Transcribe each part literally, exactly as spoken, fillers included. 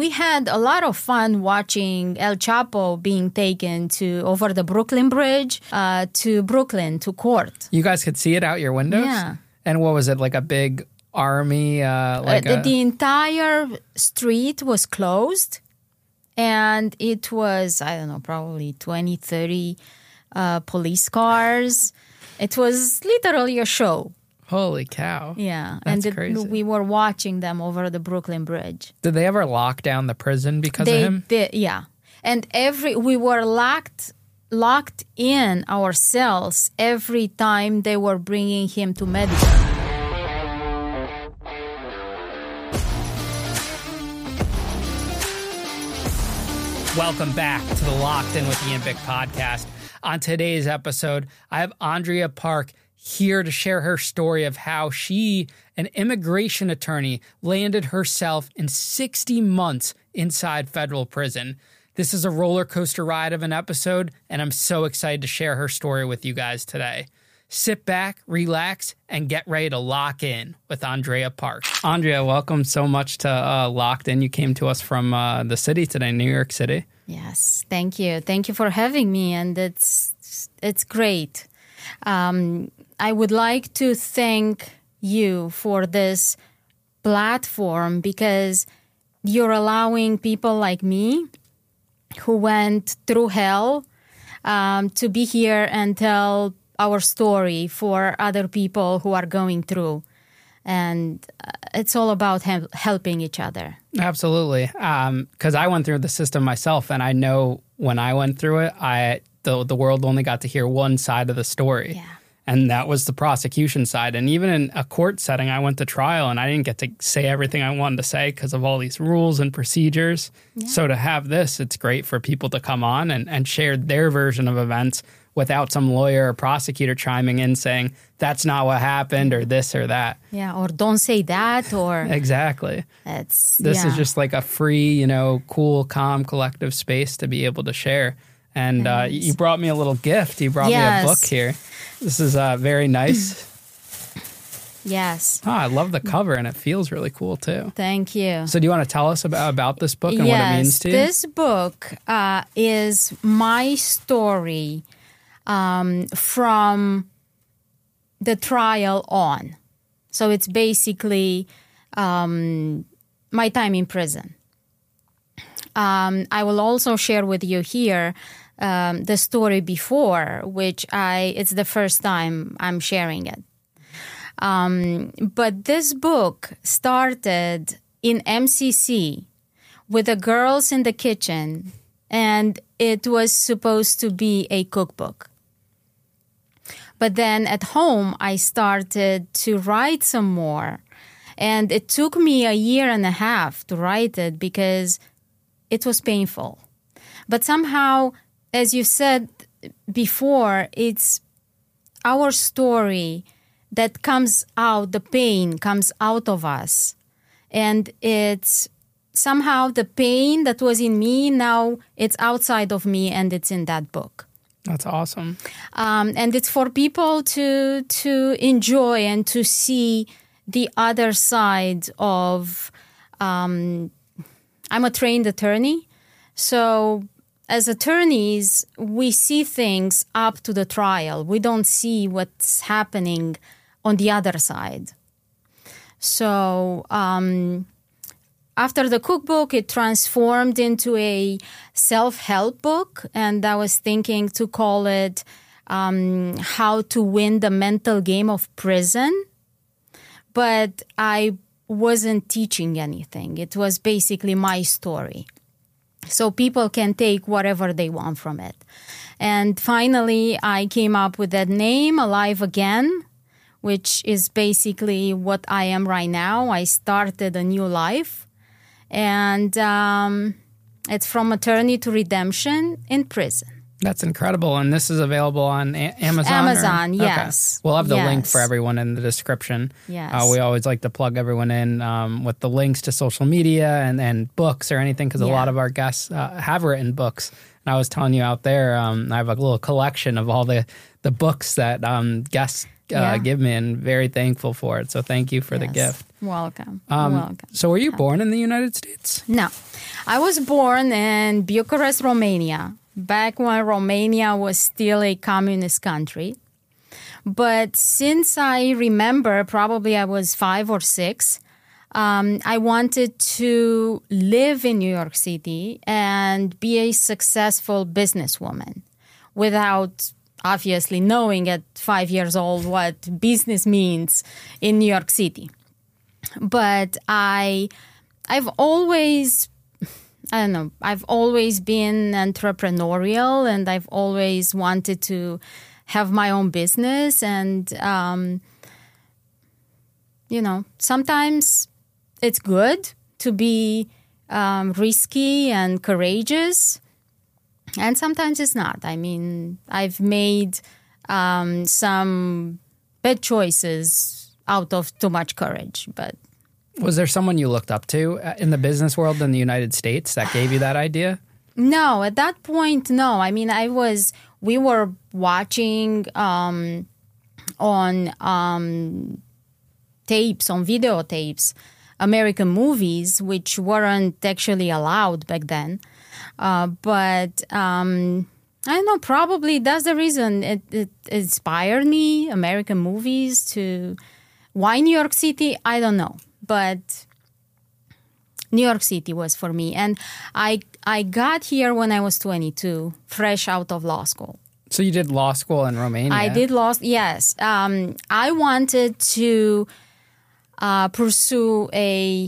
we had a lot of fun watching El Chapo being taken to over the Brooklyn Bridge uh, to Brooklyn to court. You guys could see it out your windows? Yeah. And what was it, like a big army? Uh, like uh, the, a... the entire street was closed, and it was, I don't know, probably twenty, thirty uh, police cars. It was literally a show. Holy cow. Yeah. That's and the, crazy. we were watching them over the Brooklyn Bridge. Did they ever lock down the prison because they of him? Did, yeah. And every we were locked locked in our cells every time they were bringing him to medical. Welcome back to the Locked In with Ian Bick podcast. On today's episode, I have Andrea Park here to share her story of how she, an immigration attorney, landed herself in sixty months inside federal prison. This is a roller coaster ride of an episode, and I'm so excited to share her story with you guys today. Sit back, relax, and get ready to lock in with Andrea Park. Andrea, welcome so much to uh, Locked In. You came to us from uh, the city today, New York City. Yes, thank you. Thank you for having me, and it's it's great. Um, I would like to thank you for this platform because you're allowing people like me who went through hell um, to be here and tell our story for other people who are going through. And it's all about he- helping each other. Absolutely. Um, 'cause I went through the system myself, and I know when I went through it, I the, the world only got to hear one side of the story. Yeah. And that was the prosecution side. And even in a court setting, I went to trial and I didn't get to say everything I wanted to say because of all these rules and procedures. Yeah. So to have this, it's great for people to come on and, and share their version of events without some lawyer or prosecutor chiming in saying, that's not what happened or this or that. Yeah, or don't say that or... Exactly. It's, this yeah. is just like a free, you know, cool, calm, collective space to be able to share. And uh, you brought me a little gift. You brought yes. me a book here. This is uh, very nice. Yes. Oh, I love the cover, and it feels really cool, too. Thank you. So do you want to tell us about, about this book and yes, what it means to you? This book uh, is my story um, from the trial on. So it's basically um, my time in prison. Um, I will also share with you here um, the story before, which I it's the first time I'm sharing it. Um, but this book started in M C C with the girls in the kitchen, and it was supposed to be a cookbook. But then at home, I started to write some more, and it took me a year and a half to write it because it was painful. But somehow, as you said before, it's our story that comes out, the pain comes out of us. And it's somehow the pain that was in me, now it's outside of me and it's in that book. That's awesome. Um, and it's for people to to enjoy and to see the other side of... Um, I'm a trained attorney, so as attorneys, we see things up to the trial. We don't see what's happening on the other side. So um, after the cookbook, it transformed into a self-help book, and I was thinking to call it um, How to Win the Mental Game of Prison. But I wasn't teaching anything. It was basically my story. So people can take whatever they want from it. And finally, I came up with that name, Alive Again, which is basically what I am right now. I started a new life. And um, it's from attorney to redemption in prison. That's incredible. And this is available on a- Amazon? Amazon, or? yes. Okay. We'll have the yes. link for everyone in the description. Yes. Uh, we always like to plug everyone in um, with the links to social media and, and books or anything, because yeah. a lot of our guests uh, have written books. And I was telling you out there, um, I have a little collection of all the, the books that um, guests uh, yeah. give me, and very thankful for it. So thank you for yes. the gift. Welcome. Um, Welcome. So were you born in the United States? No. I was born in Bucharest, Romania, back when Romania was still a communist country. But since I remember, probably I was five or six, um, I wanted to live in New York City and be a successful businesswoman without obviously knowing at five years old what business means in New York City. But I, I've always, I don't know, I've always been entrepreneurial, and I've always wanted to have my own business. And, um, you know, sometimes it's good to be um, risky and courageous. And sometimes it's not. I mean, I've made um, some bad choices out of too much courage. But was there someone you looked up to in the business world in the United States that gave you that idea? No, at that point, no. I mean, I was, we were watching um, on um, tapes, on videotapes, American movies, which weren't actually allowed back then. Uh, but um, I don't know, probably that's the reason it, it inspired me, American movies, to why New York City, I don't know. But New York City was for me. And I I got here when I was twenty-two, fresh out of law school. So you did law school in Romania? I did law, yes. Um, I wanted to uh, pursue a...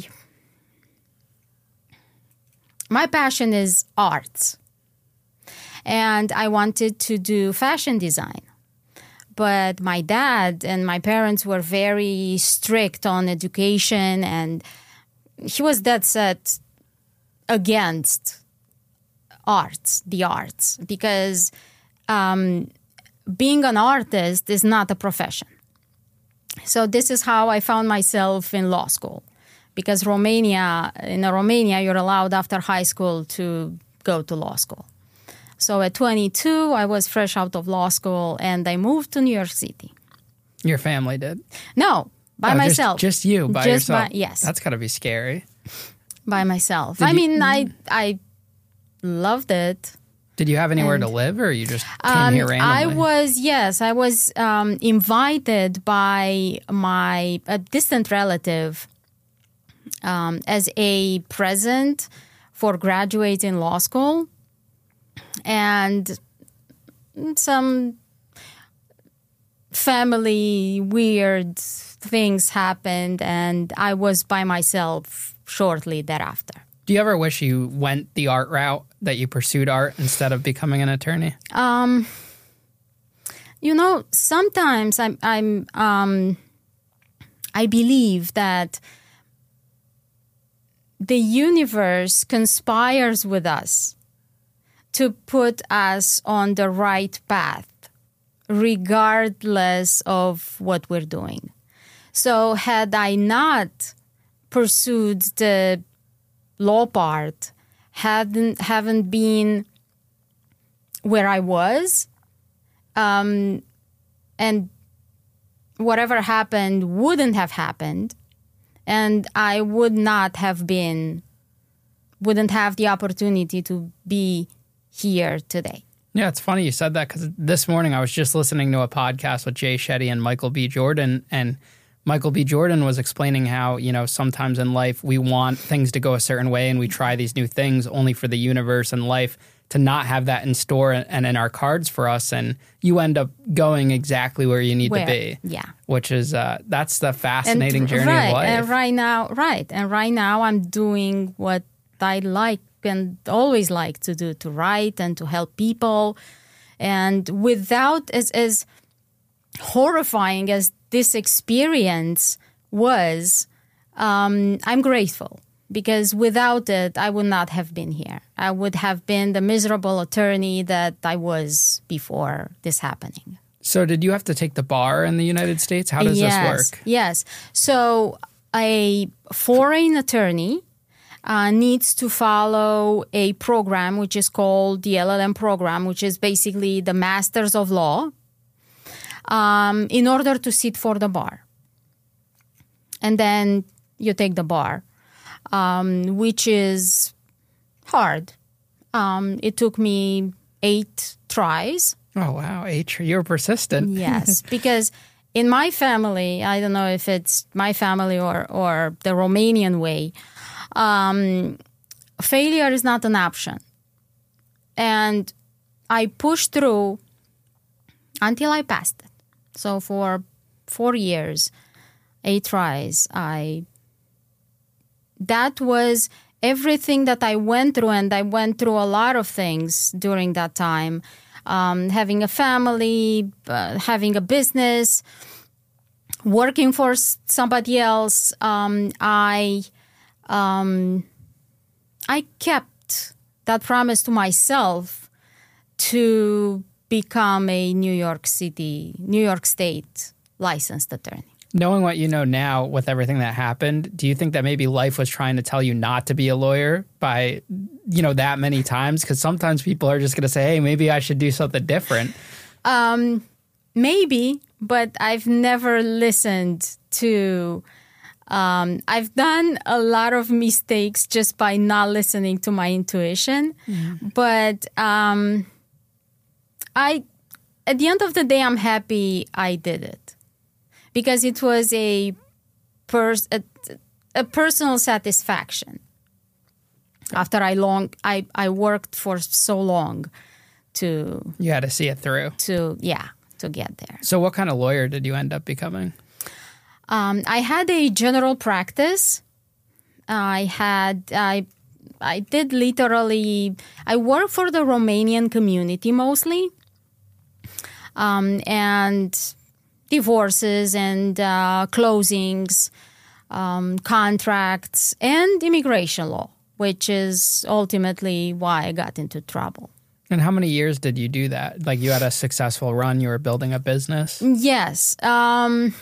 My passion is arts, and I wanted to do fashion design. But my dad and my parents were very strict on education, and he was dead set against arts, the arts, because um, being an artist is not a profession. So this is how I found myself in law school. Because Romania, in Romania, you're allowed after high school to go to law school. So at twenty-two, I was fresh out of law school, and I moved to New York City. Your family did? No, by oh, myself. Just, just you, by just yourself? By, yes. That's got to be scary. By myself. Did I you, mean, I I loved it. Did you have anywhere and, to live, or you just came um, here randomly? I was, yes, I was um, invited by my a distant relative Um, as a present for graduates in law school. And some family weird things happened, and I was by myself shortly thereafter. Do you ever wish you went the art route, that you pursued art instead of becoming an attorney? Um, you know, sometimes I'm, I'm um, I believe that the universe conspires with us to put us on the right path, regardless of what we're doing. So had I not pursued the law part, hadn't haven't been where I was, um, and whatever happened wouldn't have happened, and I would not have been, wouldn't have the opportunity to be here today. Yeah, it's funny you said that, because this morning I was just listening to a podcast with Jay Shetty and Michael B. Jordan, and Michael B. Jordan was explaining how, you know, sometimes in life we want things to go a certain way and we try these new things only for the universe and life to not have that in store and in our cards for us, and you end up going exactly where you need where, to be. Yeah. Which is, uh, that's the fascinating and, journey right, of life. And right now, right. And right now I'm doing what I like and always like to do, to write and to help people. And without, as, as horrifying as this experience was, um, I'm grateful. Because without it, I would not have been here. I would have been the miserable attorney that I was before this happening. So did you have to take the bar in the United States? How does yes, this work? Yes. So a foreign attorney uh, needs to follow a program which is called the L L M program, which is basically the Masters of Law, um, in order to sit for the bar. And then you take the bar. Um, which is hard. Um, it took me eight tries. Oh, wow. Eight. You're persistent. Yes, because in my family, I don't know if it's my family or, or the Romanian way, um, failure is not an option. And I pushed through until I passed it. So for four years, eight tries, I that was everything that I went through, and I went through a lot of things during that time. Um, having a family, uh, having a business, working for somebody else, um, I um, I kept that promise to myself to become a New York City, New York State licensed attorney. Knowing what you know now with everything that happened, do you think that maybe life was trying to tell you not to be a lawyer by, you know, that many times? Because sometimes people are just going to say, hey, maybe I should do something different. Um, maybe, but I've never listened to... Um, I've done a lot of mistakes just by not listening to my intuition. Mm-hmm. But um, I, at the end of the day, I'm happy I did it. Because it was a, pers- a, a personal satisfaction. After I long, I, I worked for so long to... You had to see it through. To, yeah, to get there. So what kind of lawyer did you end up becoming? Um, I had a general practice. I had, I, I did literally, I worked for the Romanian community mostly. Um, and... divorces and uh, closings, um, contracts, and immigration law, which is ultimately why I got into trouble. And how many years did you do that? Like you had a successful run, you were building a business? Yes. Um,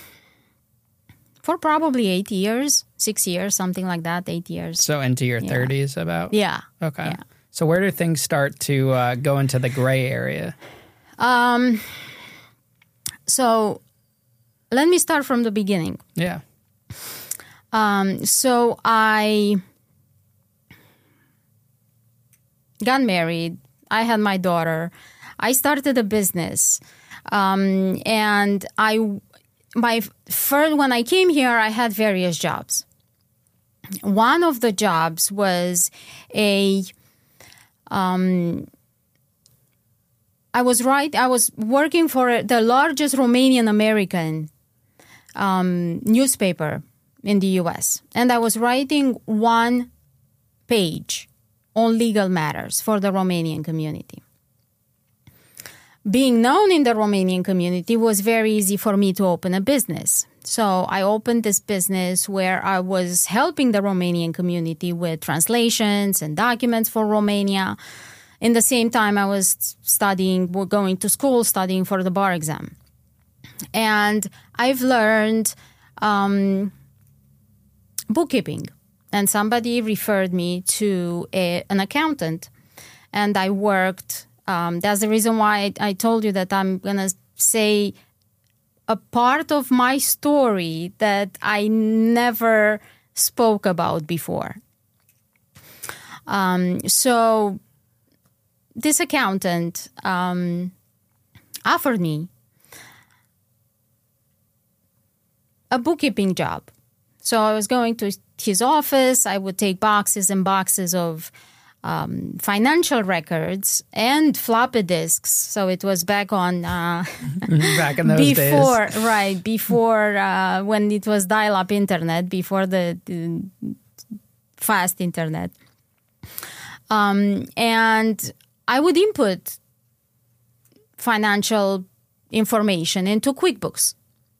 for probably eight years, six years, something like that, eight years. So into your yeah. thirties about? Yeah. Okay. Yeah. So where do things start to uh, go into the gray area? Um. So... Let me start from the beginning. Yeah. Um, so I got married. I had my daughter. I started a business. Um, and I, my first, when I came here, I had various jobs. One of the jobs was a, um, I was right, I was working for the largest Romanian American Um, newspaper in the U S. And I was writing one page on legal matters for the Romanian community. Being known in the Romanian community was very easy for me to open a business. So I opened this business where I was helping the Romanian community with translations and documents for Romania. In the same time, I was studying, going to school, studying for the bar exam. And I've learned um, bookkeeping. And somebody referred me to a, an accountant. And I worked. Um, that's the reason why I, I told you that I'm going to say a part of my story that I never spoke about before. Um, so this accountant um, offered me a bookkeeping job. So I was going to his office. I would take boxes and boxes of um, financial records and floppy disks. So it was back on uh, back in those before, days, right? Before uh, when it was dial-up internet, before the, the fast internet, um, and I would input financial information into QuickBooks.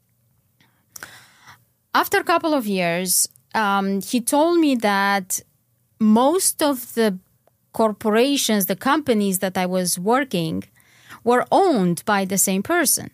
After a couple of years, um, he told me that most of the corporations, the companies that I was working, were owned by the same person.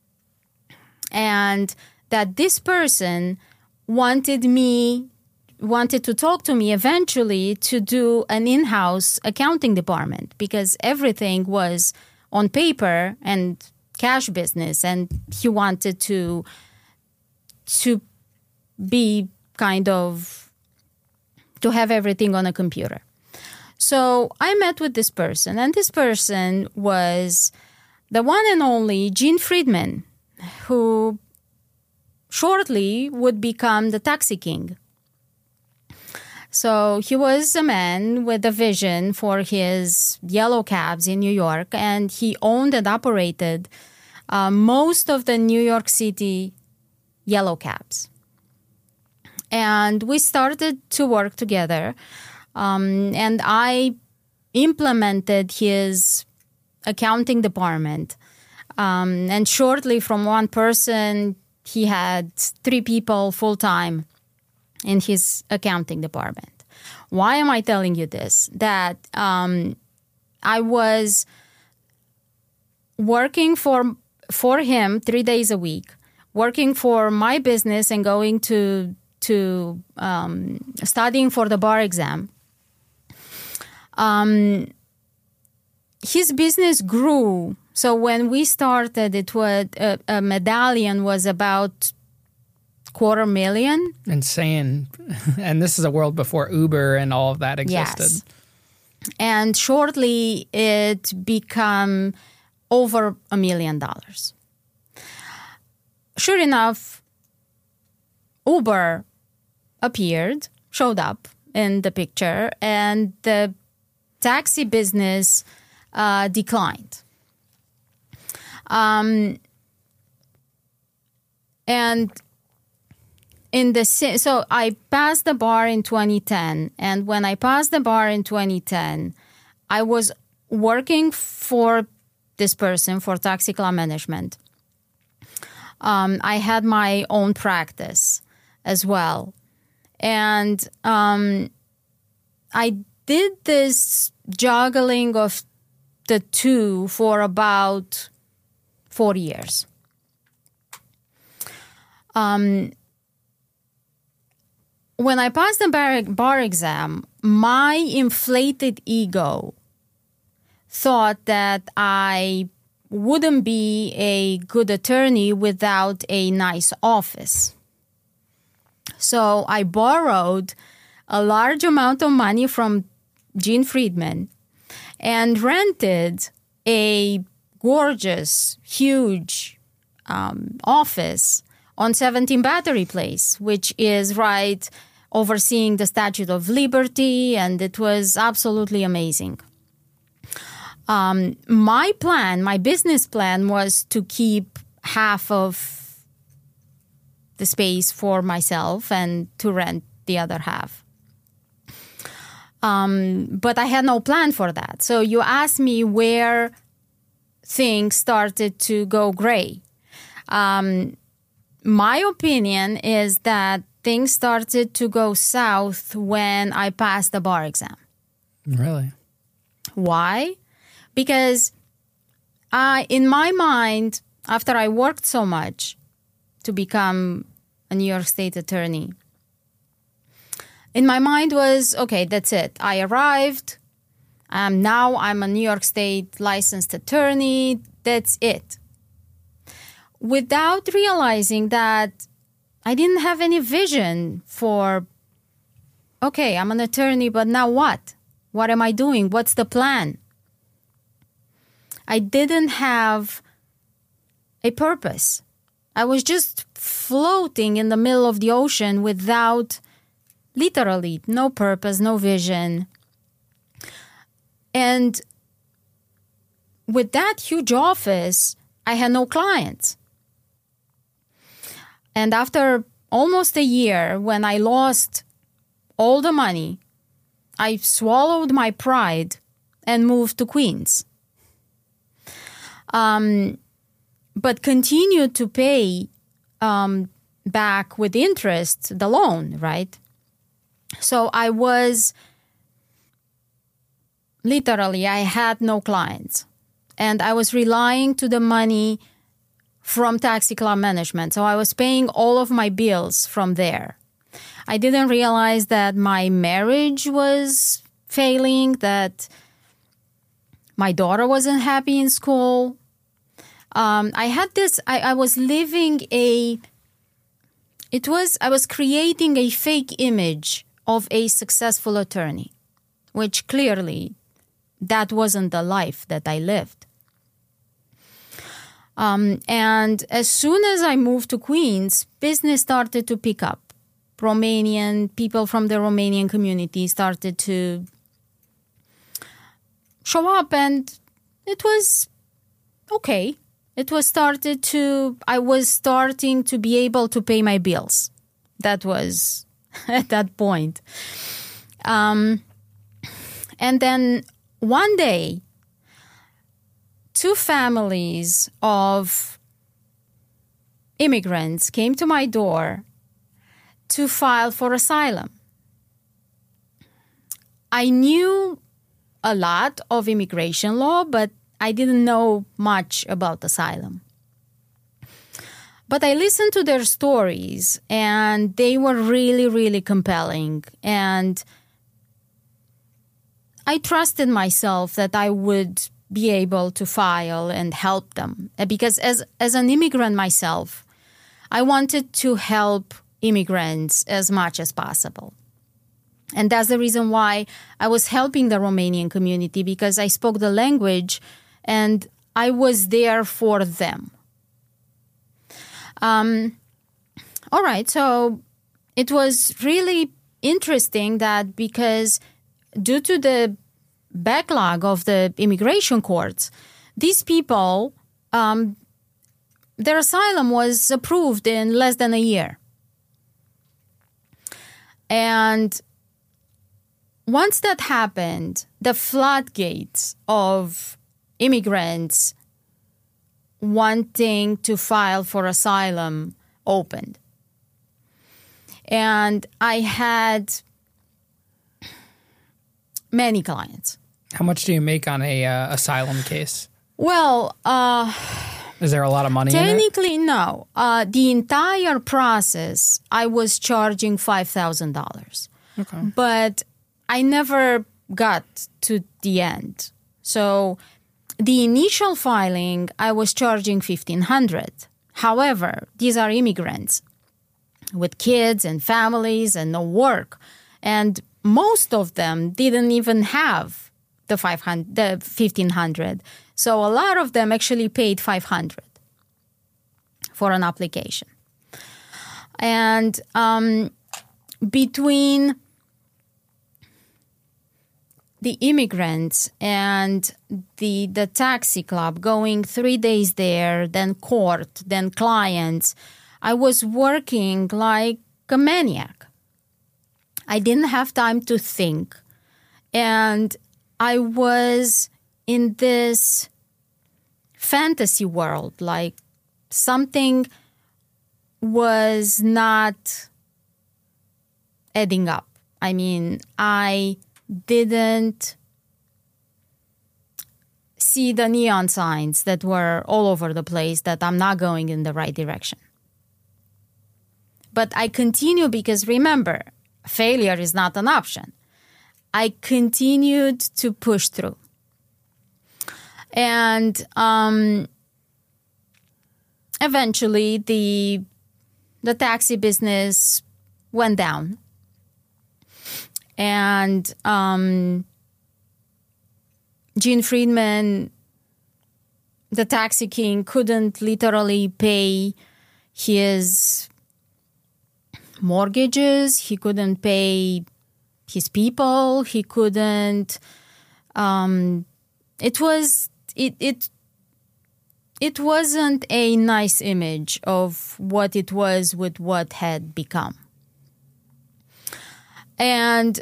And that this person wanted me, wanted to talk to me eventually to do an in-house accounting department because everything was on paper and cash business. And he wanted to, to be kind of, to have everything on a computer. So I met with this person, and this person was the one and only Gene Friedman, who shortly would become the taxi king. So he was a man with a vision for his yellow cabs in New York, and he owned and operated uh, most of the New York City yellow cabs. And we started to work together, um, and I implemented his accounting department. Um, and shortly from one person, he had three people full-time in his accounting department. Why am I telling you this? That um, I was working for for him three days a week, working for my business and going to to um, studying for the bar exam. Um, his business grew. So when we started, it was a, a medallion was about quarter million. Insane. And this is a world before Uber and all of that existed. Yes. And shortly it became over a million dollars. Sure enough, Uber appeared, showed up in the picture, and the taxi business uh, declined. Um, and in the so I passed the bar in twenty ten, and when I passed the bar in twenty ten, I was working for this person for Taxi Club Management. Um, I had my own practice as well, and um, I did this juggling of the two for about four years. Um, when I passed the bar, bar exam, my inflated ego thought that I wouldn't be a good attorney without a nice office. So I borrowed a large amount of money from Gene Friedman and rented a gorgeous, huge um, office on seventeen Battery Place, which is right overseeing the Statue of Liberty, and it was absolutely amazing. Um, my plan, my business plan was to keep half of the space for myself and to rent the other half. Um, but I had no plan for that. So you asked me where things started to go gray. Um, my opinion is that things started to go south when I passed the bar exam. Really? Why? Because I, in my mind, after I worked so much to become a New York State attorney, in my mind was, okay, that's it. I arrived. Um, now I'm a New York State licensed attorney. That's it. Without realizing that I didn't have any vision for, okay, I'm an attorney, but now what? What am I doing? What's the plan? I didn't have a purpose. I was just floating in the middle of the ocean without, literally, no purpose, no vision. And with that huge office, I had no clients. And after almost a year, when I lost all the money, I swallowed my pride and moved to Queens. Um, but continued to pay um, back with interest the loan, right? So I was, literally, I had no clients. And I was relying to the money from Taxi Club Management. So I was paying all of my bills from there. I didn't realize that my marriage was failing, that my daughter wasn't happy in school. Um, I had this, I, I was living a, it was, I was creating a fake image of a successful attorney. which clearly that wasn't the life that I lived. Um, and as soon as I moved to Queens, business started to pick up. Romanian people from the Romanian community started to show up, and it was okay. It was started to, I was starting to be able to pay my bills. That was at that point. Um, and then one day, two families of immigrants came to my door to file for asylum. I knew a lot of immigration law, but I didn't know much about asylum. But I listened to their stories, and they were really, really compelling. And I trusted myself that I would be able to file and help them. Because as, as an immigrant myself, I wanted to help immigrants as much as possible. And that's the reason why I was helping the Romanian community, because I spoke the language and I was there for them. Um, all right, so it was really interesting that because due to the backlog of the immigration courts, these people, um, their asylum was approved in less than a year. And once that happened, the floodgates of immigrants wanting to file for asylum opened. And I had many clients. How much do you make on a uh, asylum case? Well, uh, is there a lot of money in it? Technically, no. Uh, the entire process, I was charging five thousand dollars. Okay. But I never got to the end. So the initial filing, I was charging fifteen hundred dollars. However, these are immigrants with kids and families and no work. And most of them didn't even have the five hundred, the fifteen hundred. So a lot of them actually paid five hundred for an application. And um, between the immigrants and the the taxi club, going three days there, then court, then clients, I was working like a maniac. I didn't have time to think. And I was in this fantasy world, like something was not adding up. I mean, I didn't see the neon signs that were all over the place that I'm not going in the right direction. But I continue because, remember, failure is not an option. I continued to push through. And um, eventually the the taxi business went down. And um, Gene Friedman, the taxi king, couldn't literally pay his mortgages. He couldn't pay his people. He couldn't. Um, it was it it it wasn't a nice image of what it was with what had become. And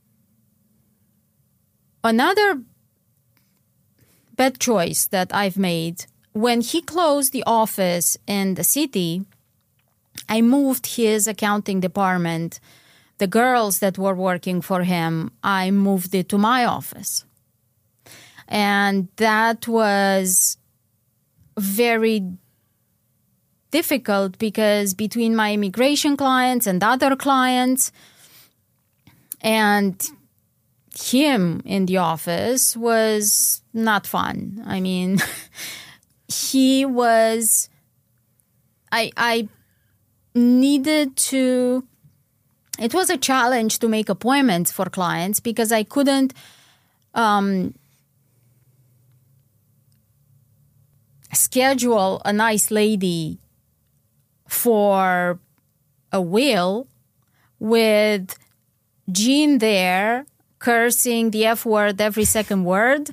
another bad choice that I've made, when he closed the office in the city, I moved his accounting department. The girls that were working for him, I moved it to my office. And that was very difficult because between my immigration clients and other clients and him in the office was not fun. I mean, he was, I, I needed to it was a challenge to make appointments for clients because I couldn't um, schedule a nice lady for a will with Jean there cursing the F word every second word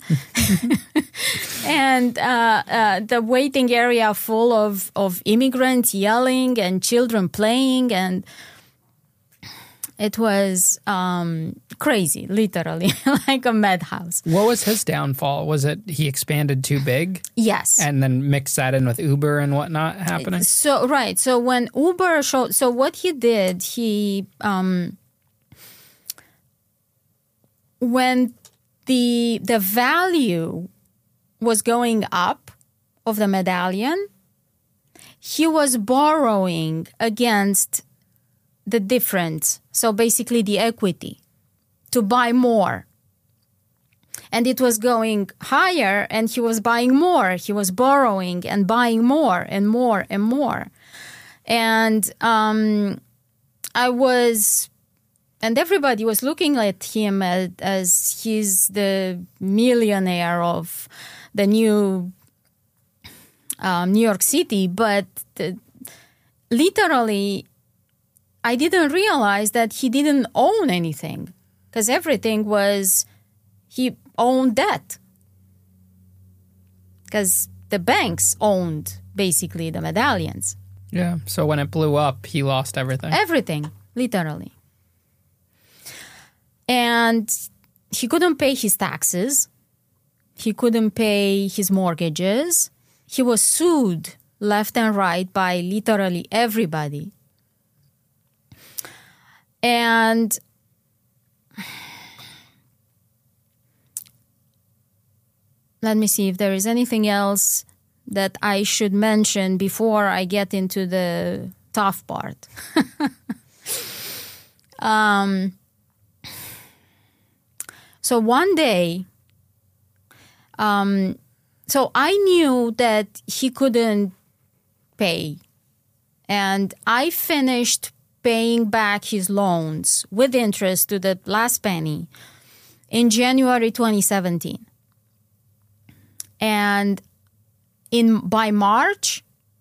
and uh, uh, the waiting area full of, of immigrants yelling and children playing, and it was um, crazy, literally, like a madhouse. What was his downfall? Was it he expanded too big? Yes. And then mixed that in with Uber and whatnot happening? So, right. So when Uber showed, so what he did, he, um, when the the value was going up of the medallion, he was borrowing against the difference. So basically the equity to buy more. And it was going higher and he was buying more. He was borrowing and buying more and more and more. And um, I was, and everybody was looking at him as, as he's the millionaire of the new um, New York City. But the, literally, I didn't realize that he didn't own anything because everything was, he owned debt because the banks owned basically the medallions. Yeah. So when it blew up, he lost everything. Everything, literally. And he couldn't pay his taxes. He couldn't pay his mortgages. He was sued left and right by literally everybody. And let me see if there is anything else that I should mention before I get into the tough part. um, so one day, um, so I knew that he couldn't pay. And I finished paying back his loans with interest to the last penny in January twenty seventeen. And in by March,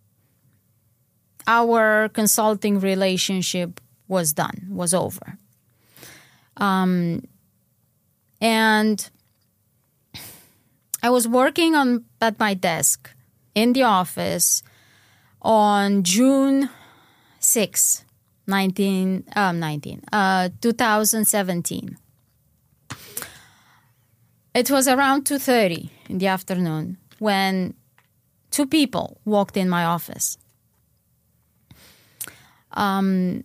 our consulting relationship was done, was over. Um, and I was working on at my desk in the office on June sixth, nineteen, um, nineteen, uh, twenty seventeen. It was around two thirty in the afternoon when two people walked in my office. Um,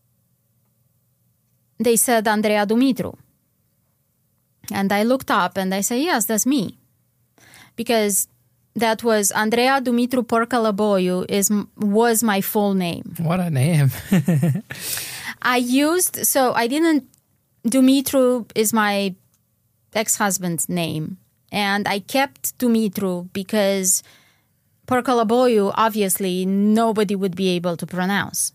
they said, Andreea Dumitru. And I looked up and I said, yes, that's me. Because that was Andreea Dumitru Porcalaboiu is was my full name. What a name. I used, so I didn't, Dumitru is my ex-husband's name. And I kept Dumitru because Porcalaboiu, obviously, nobody would be able to pronounce.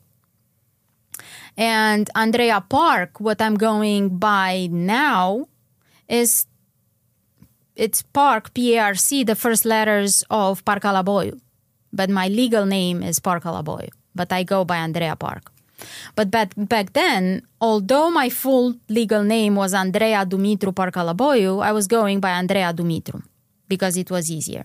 And Andreea Park, what I'm going by now, is it's Park, P A R C, the first letters of Porcalaboiu. But my legal name is Porcalaboiu. But I go by Andreea Park. But back, back then, although my full legal name was Andreea Dumitru Porcalaboiu, I was going by Andreea Dumitru because it was easier.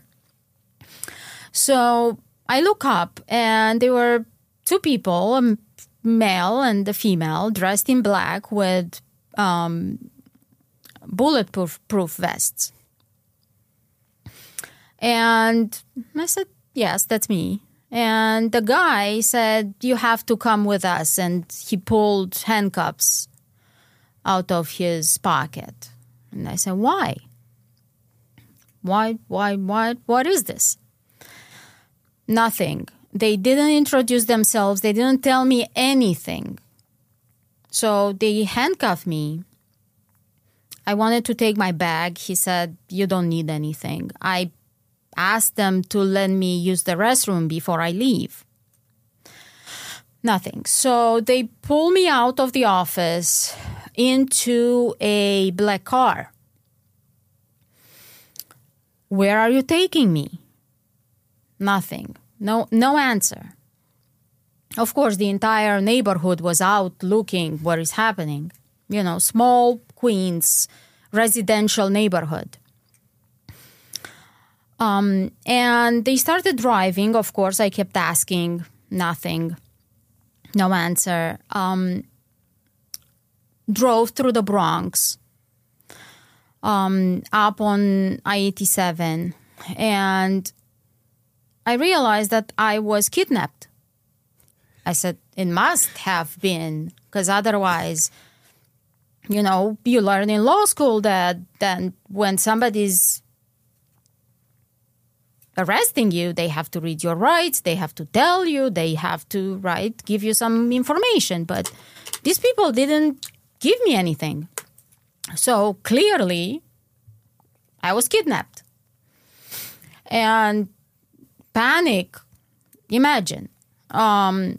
So I look up and there were two people, a male and a female, dressed in black with um, bulletproof proof vests. And I said, yes, that's me. And the guy said, you have to come with us. And he pulled handcuffs out of his pocket. And I said, why? Why, why, why, what is this? Nothing. They didn't introduce themselves. They didn't tell me anything. So they handcuffed me. I wanted to take my bag. He said, you don't need anything. I asked them to let me use the restroom before I leave. Nothing. So they pull me out of the office into a black car. Where are you taking me? Nothing. No, no answer. Of course, the entire neighborhood was out looking what is happening. You know, small Queens residential neighborhood. Um, and they started driving. Of course, I kept asking. Nothing. No answer. Um, drove through the Bronx, um, up on I eighty-seven. And I realized that I was kidnapped. I said, it must have been, because otherwise, you know, you learn in law school that then when somebody's arresting you, they have to read your rights, they have to tell you, they have to, right, give you some information. But these people didn't give me anything. So clearly, I was kidnapped. And panic, imagine. Um,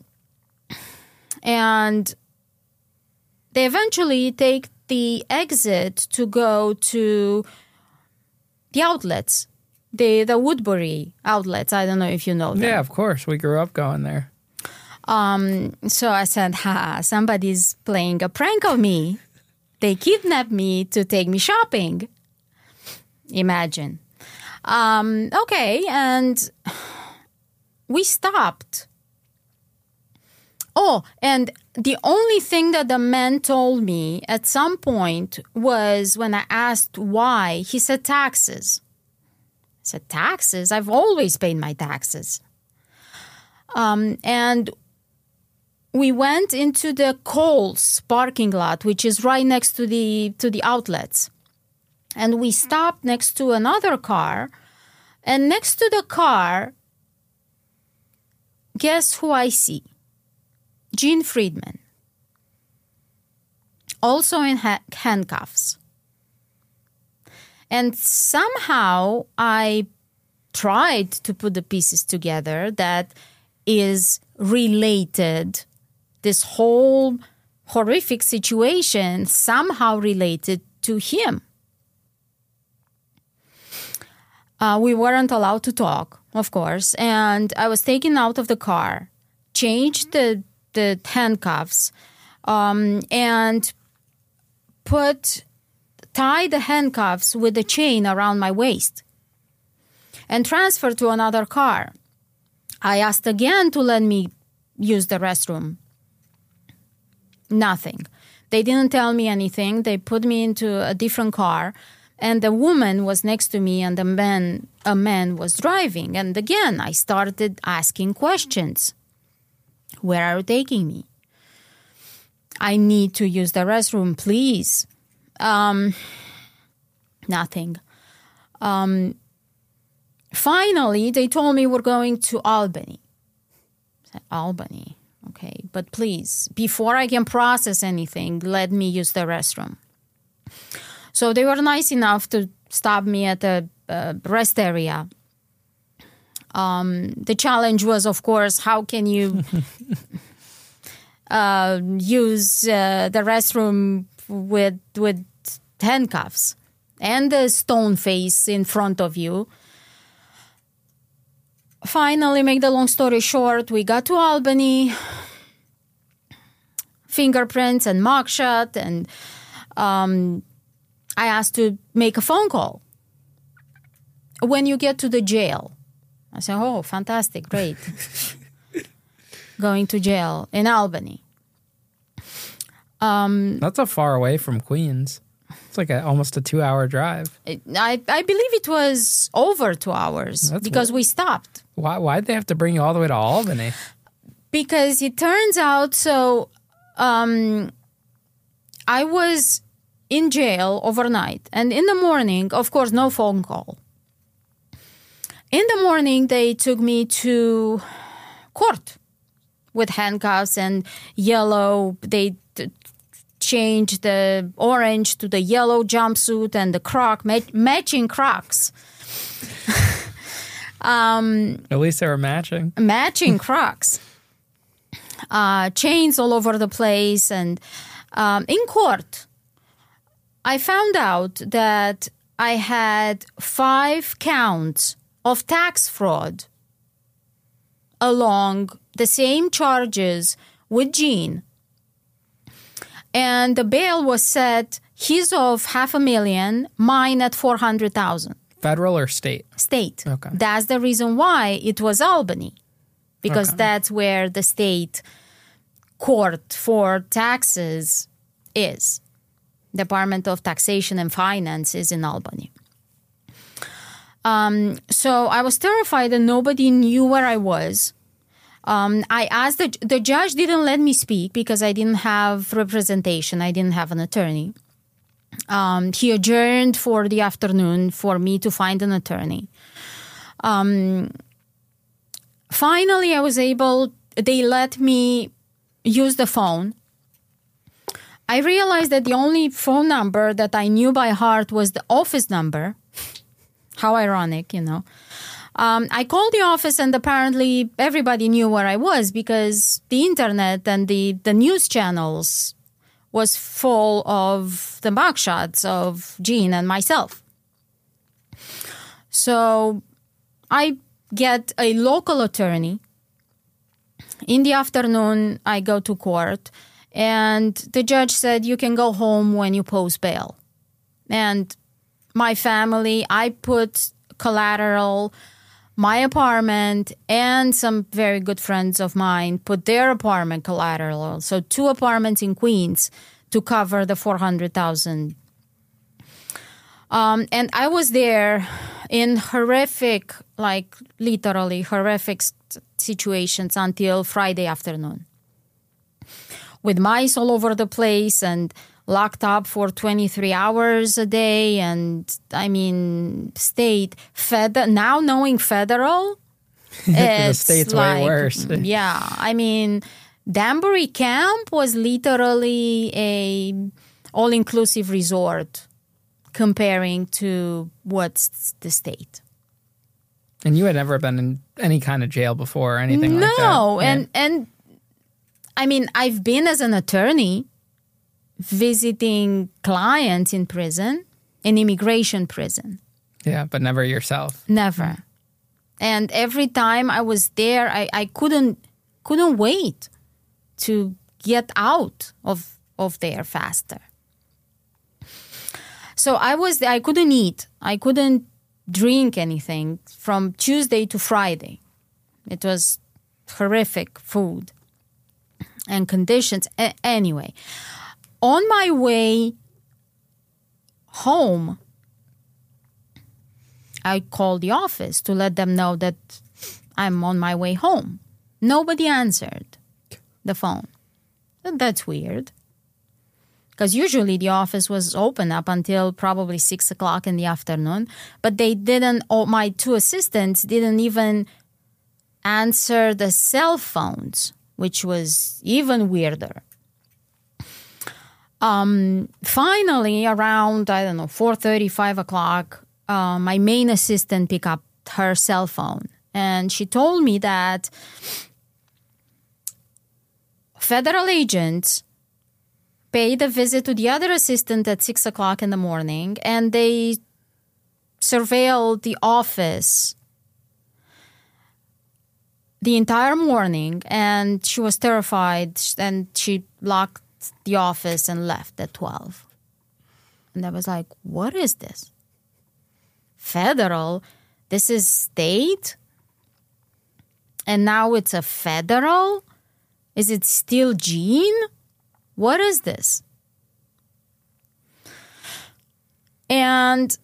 and they eventually take the exit to go to the outlets, the the Woodbury outlets. I don't know if you know them. Yeah, of course. We grew up going there. Um, so I said, ha, somebody's playing a prank on me. They kidnapped me to take me shopping. Imagine. Um, okay, and we stopped. Oh, and the only thing that the man told me at some point was when I asked why, he said taxes. I said, taxes? I've always paid my taxes. Um, and we went into the Kohl's parking lot, which is right next to the to the outlets. And we stopped next to another car. And next to the car, guess who I see? Gene Friedman. Also in ha- handcuffs. And somehow I tried to put the pieces together that is related. This whole horrific situation somehow related to him. Uh, we weren't allowed to talk, of course, and I was taken out of the car, changed the the handcuffs, um, and put tied the handcuffs with a chain around my waist, and transferred to another car. I asked again to let me use the restroom. Nothing. They didn't tell me anything. They put me into a different car. And the woman was next to me and the man, a man was driving. And again, I started asking questions. Where are you taking me? I need to use the restroom, please. Um, nothing. Um, finally, they told me we're going to Albany. I said, Albany, okay. But please, before I can process anything, let me use the restroom. So they were nice enough to stop me at a, a rest area. Um, the challenge was, of course, how can you uh, use uh, the restroom with with handcuffs and the stone face in front of you? Finally, make the long story short, we got to Albany. Fingerprints and mugshot and... Um, I asked to make a phone call. When you get to the jail, I said, oh, fantastic, great. Going to jail in Albany. Um, That's a far away from Queens. It's like a, almost a two-hour drive. I, I believe it was over two hours That's because weird. we stopped. Why, why'd they have to bring you all the way to Albany? Because it turns out, so um, I was... in jail overnight. And in the morning, of course, no phone call. In the morning, they took me to court with handcuffs and yellow. They t- changed the orange to the yellow jumpsuit and the croc, ma- matching Crocs. um, At least they were matching. Matching Crocs. uh, chains all over the place. And um, in court, I found out that I had five counts of tax fraud along the same charges with Gene. And the bail was set, his of half a million, mine at four hundred thousand. Federal or state? State. Okay. That's the reason why it was Albany, because Okay. that's where the state court for taxes is. Department of Taxation and Finance is in Albany. Um, so I was terrified and nobody knew where I was. Um, I asked, the, the judge didn't let me speak because I didn't have representation. I didn't have an attorney. Um, he adjourned for the afternoon for me to find an attorney. Um, finally, I was able, they let me use the phone. I realized that the only phone number that I knew by heart was the office number. How ironic, you know. Um, I called the office and apparently everybody knew where I was because the internet and the, the news channels was full of the mugshots of Gene and myself. So I get a local attorney. In the afternoon, I go to court, and the judge said, you can go home when you post bail. And my family, I put collateral, my apartment, and some very good friends of mine put their apartment collateral. So two apartments in Queens to cover the four hundred thousand. Um, and I was there in horrific, like literally horrific situations until Friday afternoon. With mice all over the place and locked up for twenty-three hours a day. And I mean, state, fed, now knowing federal, The it's state's like, way worse. Yeah, I mean, Danbury Camp was literally a all-inclusive resort comparing to what's the state. And you had never been in any kind of jail before or anything no, like that? No, Yeah. and and I mean, I've been as an attorney visiting clients in prison, in immigration prison. Yeah, but never yourself. Never. And every time I was there, I, I couldn't couldn't wait to get out of of there faster. So I was I couldn't eat. I couldn't drink anything from Tuesday to Friday. It was horrific food and conditions. A- anyway, on my way home, I called the office to let them know that I'm on my way home. Nobody answered the phone. That's weird. Because usually the office was open up until probably six o'clock in the afternoon. But they didn't, oh, my two assistants didn't even answer the cell phones, which was even weirder. Um, finally, around, I don't know, four thirty, five o'clock, uh, my main assistant picked up her cell phone. And she told me that federal agents paid a visit to the other assistant at six o'clock in the morning, and they surveilled the office the entire morning, and she was terrified, and she locked the office and left at twelve. And I was like, what is this? Federal? This is state? And now it's a federal? Is it still Gene? What is this? And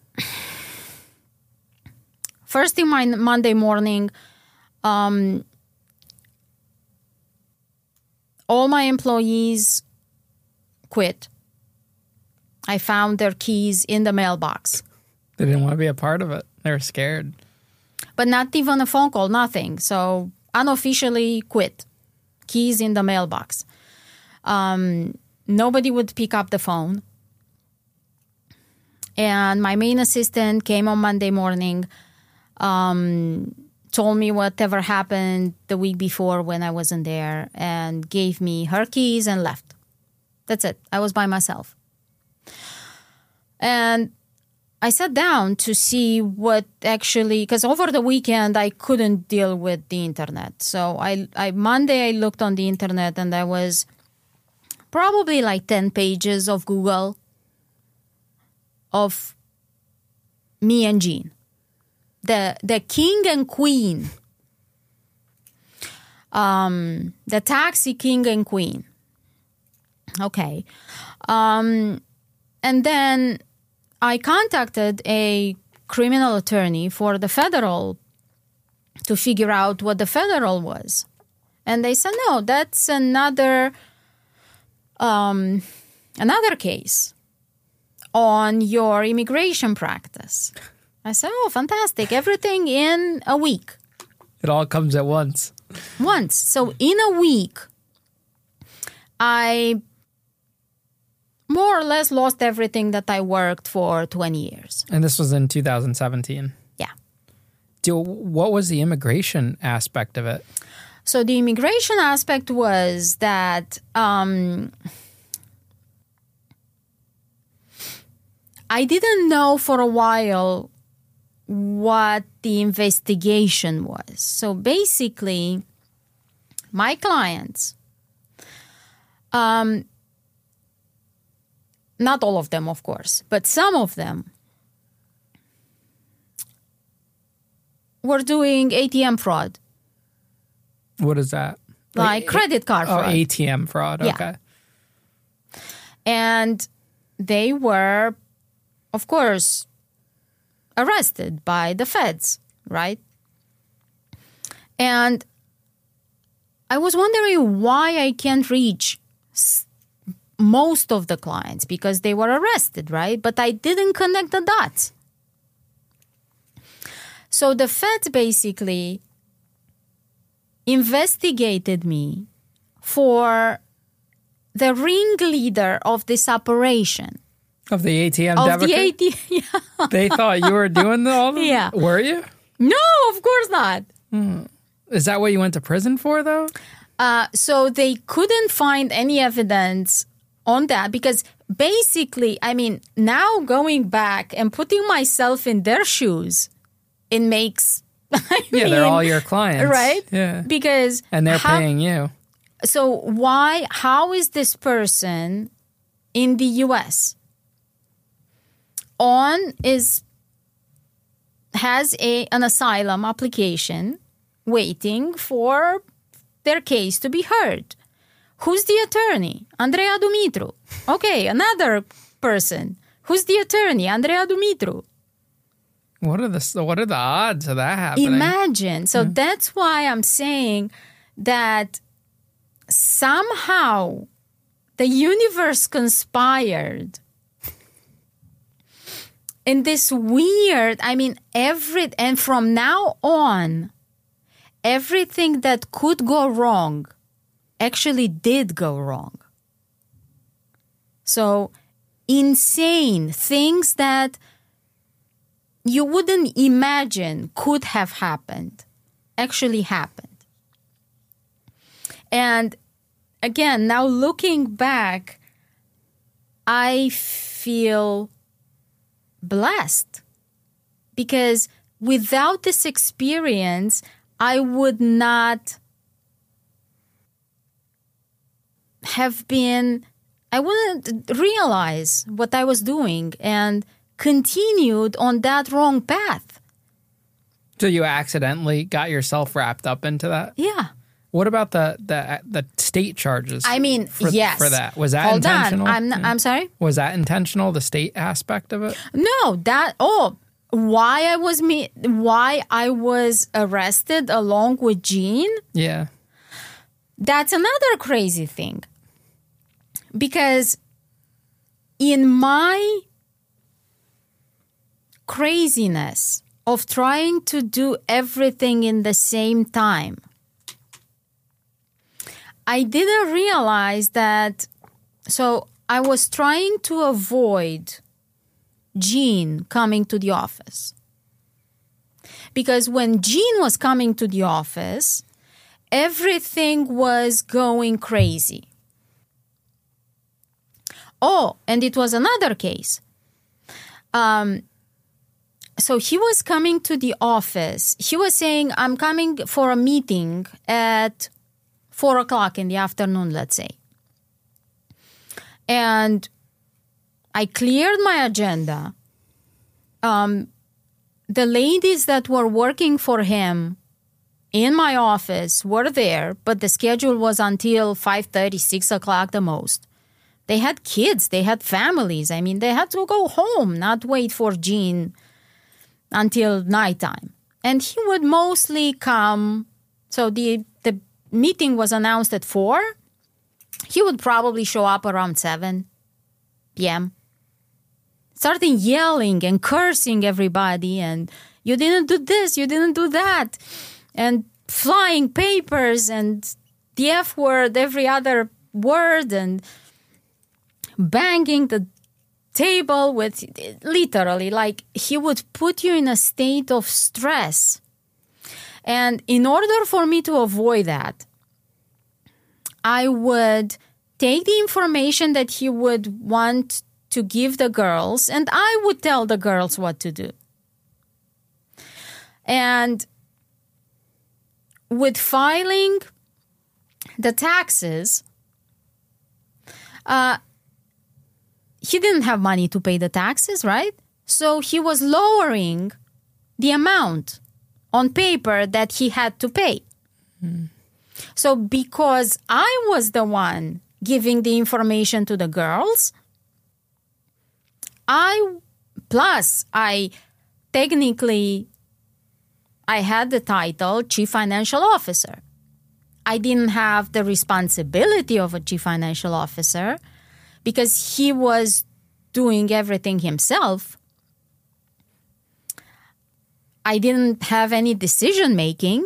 first thing my Monday morning, um, all my employees quit. I found their keys in the mailbox. They didn't want to be a part of it. They were scared. But not even a phone call, nothing. So unofficially quit. Keys in the mailbox. Um, nobody would pick up the phone. And my main assistant came on Monday morning um, told me whatever happened the week before when I wasn't there and gave me her keys and left. That's it. I was by myself. And I sat down to see what actually, because over the weekend I couldn't deal with the internet. So I, I Monday I looked on the internet and there was probably like ten pages of Google of me and Jean. The the king and queen. Um, the taxi king and queen. Okay. Um, and then I contacted a criminal attorney for the federal to figure out what the federal was. And they said, no, that's another um, another case on your immigration practice. I said, oh, fantastic. Everything in a week. It all comes at once. Once. So in a week, I more or less lost everything that I worked for twenty years. And this was in two thousand seventeen? Yeah. Do, what was the immigration aspect of it? So the immigration aspect was that um, I didn't know for a while what the investigation was. So basically, my clients, um, not all of them, of course, but some of them were doing A T M fraud. What is that? Like, like credit card oh, fraud. A T M fraud. Yeah. Okay. And they were, of course, arrested by the feds, right? And I was wondering why I can't reach s- most of the clients because they were arrested, right? But I didn't connect the dots. So the feds basically investigated me for the ringleader of this operation. Of the A T M Of debit the card? A T M, yeah. They thought you were doing all this? Yeah. Were you? No, of course not. Is that what you went to prison for, though? Uh, so they couldn't find any evidence on that because basically, I mean, now going back and putting myself in their shoes, it makes... I Yeah, mean, they're all your clients. right? Yeah. Because... And they're how- paying you. So why, how is this person in the U S on is, has a, an asylum application waiting for their case to be heard? Who's the attorney? Andrea Dumitru. Okay, another person. Who's the attorney? Andrea Dumitru. What are the what are the odds of that happening? Imagine. So that's why I'm saying that somehow the universe conspired in this weird, I mean, every, and from now on, everything that could go wrong actually did go wrong. So insane things that you wouldn't imagine could have happened actually happened. And again, now looking back, I feel blessed because without this experience, I would not have been, I wouldn't realize what I was doing and continued on that wrong path. So you accidentally got yourself wrapped up into that? Yeah. What about the the the state charges? I mean, for, yes. for that. Was that Hold intentional? on. I'm, not, Yeah. I'm sorry? Was that intentional, the state aspect of it? No, that, oh, why I was me, why I was arrested along with Jean? Yeah. That's another crazy thing. Because in my craziness of trying to do everything in the same time, I didn't realize that, so I was trying to avoid Jean coming to the office. Because when Gene was coming to the office, everything was going crazy. Oh, and it was another case. Um, so he was coming to the office. He was saying, I'm coming for a meeting at four o'clock in the afternoon, let's say. And I cleared my agenda. Um, the ladies that were working for him in my office were there, but the schedule was until five thirty, six o'clock the most. They had kids. They had families. I mean, they had to go home, not wait for Gene until nighttime. And he would mostly come. So the, the meeting was announced at four. He would probably show up around seven p.m. starting yelling and cursing everybody, and you didn't do this, you didn't do that, and flying papers and the F word, every other word, and banging the table with, literally, like, he would put you in a state of stress. And in order for me to avoid that, I would take the information that he would want to give the girls, and I would tell the girls what to do. And with filing the taxes, uh, he didn't have money to pay the taxes, right? So he was lowering the amount on paper that he had to pay. Mm. So because I was the one giving the information to the girls, I, plus I technically, I had the title Chief Financial Officer. I didn't have the responsibility of a Chief Financial Officer because he was doing everything himself. I didn't have any decision making,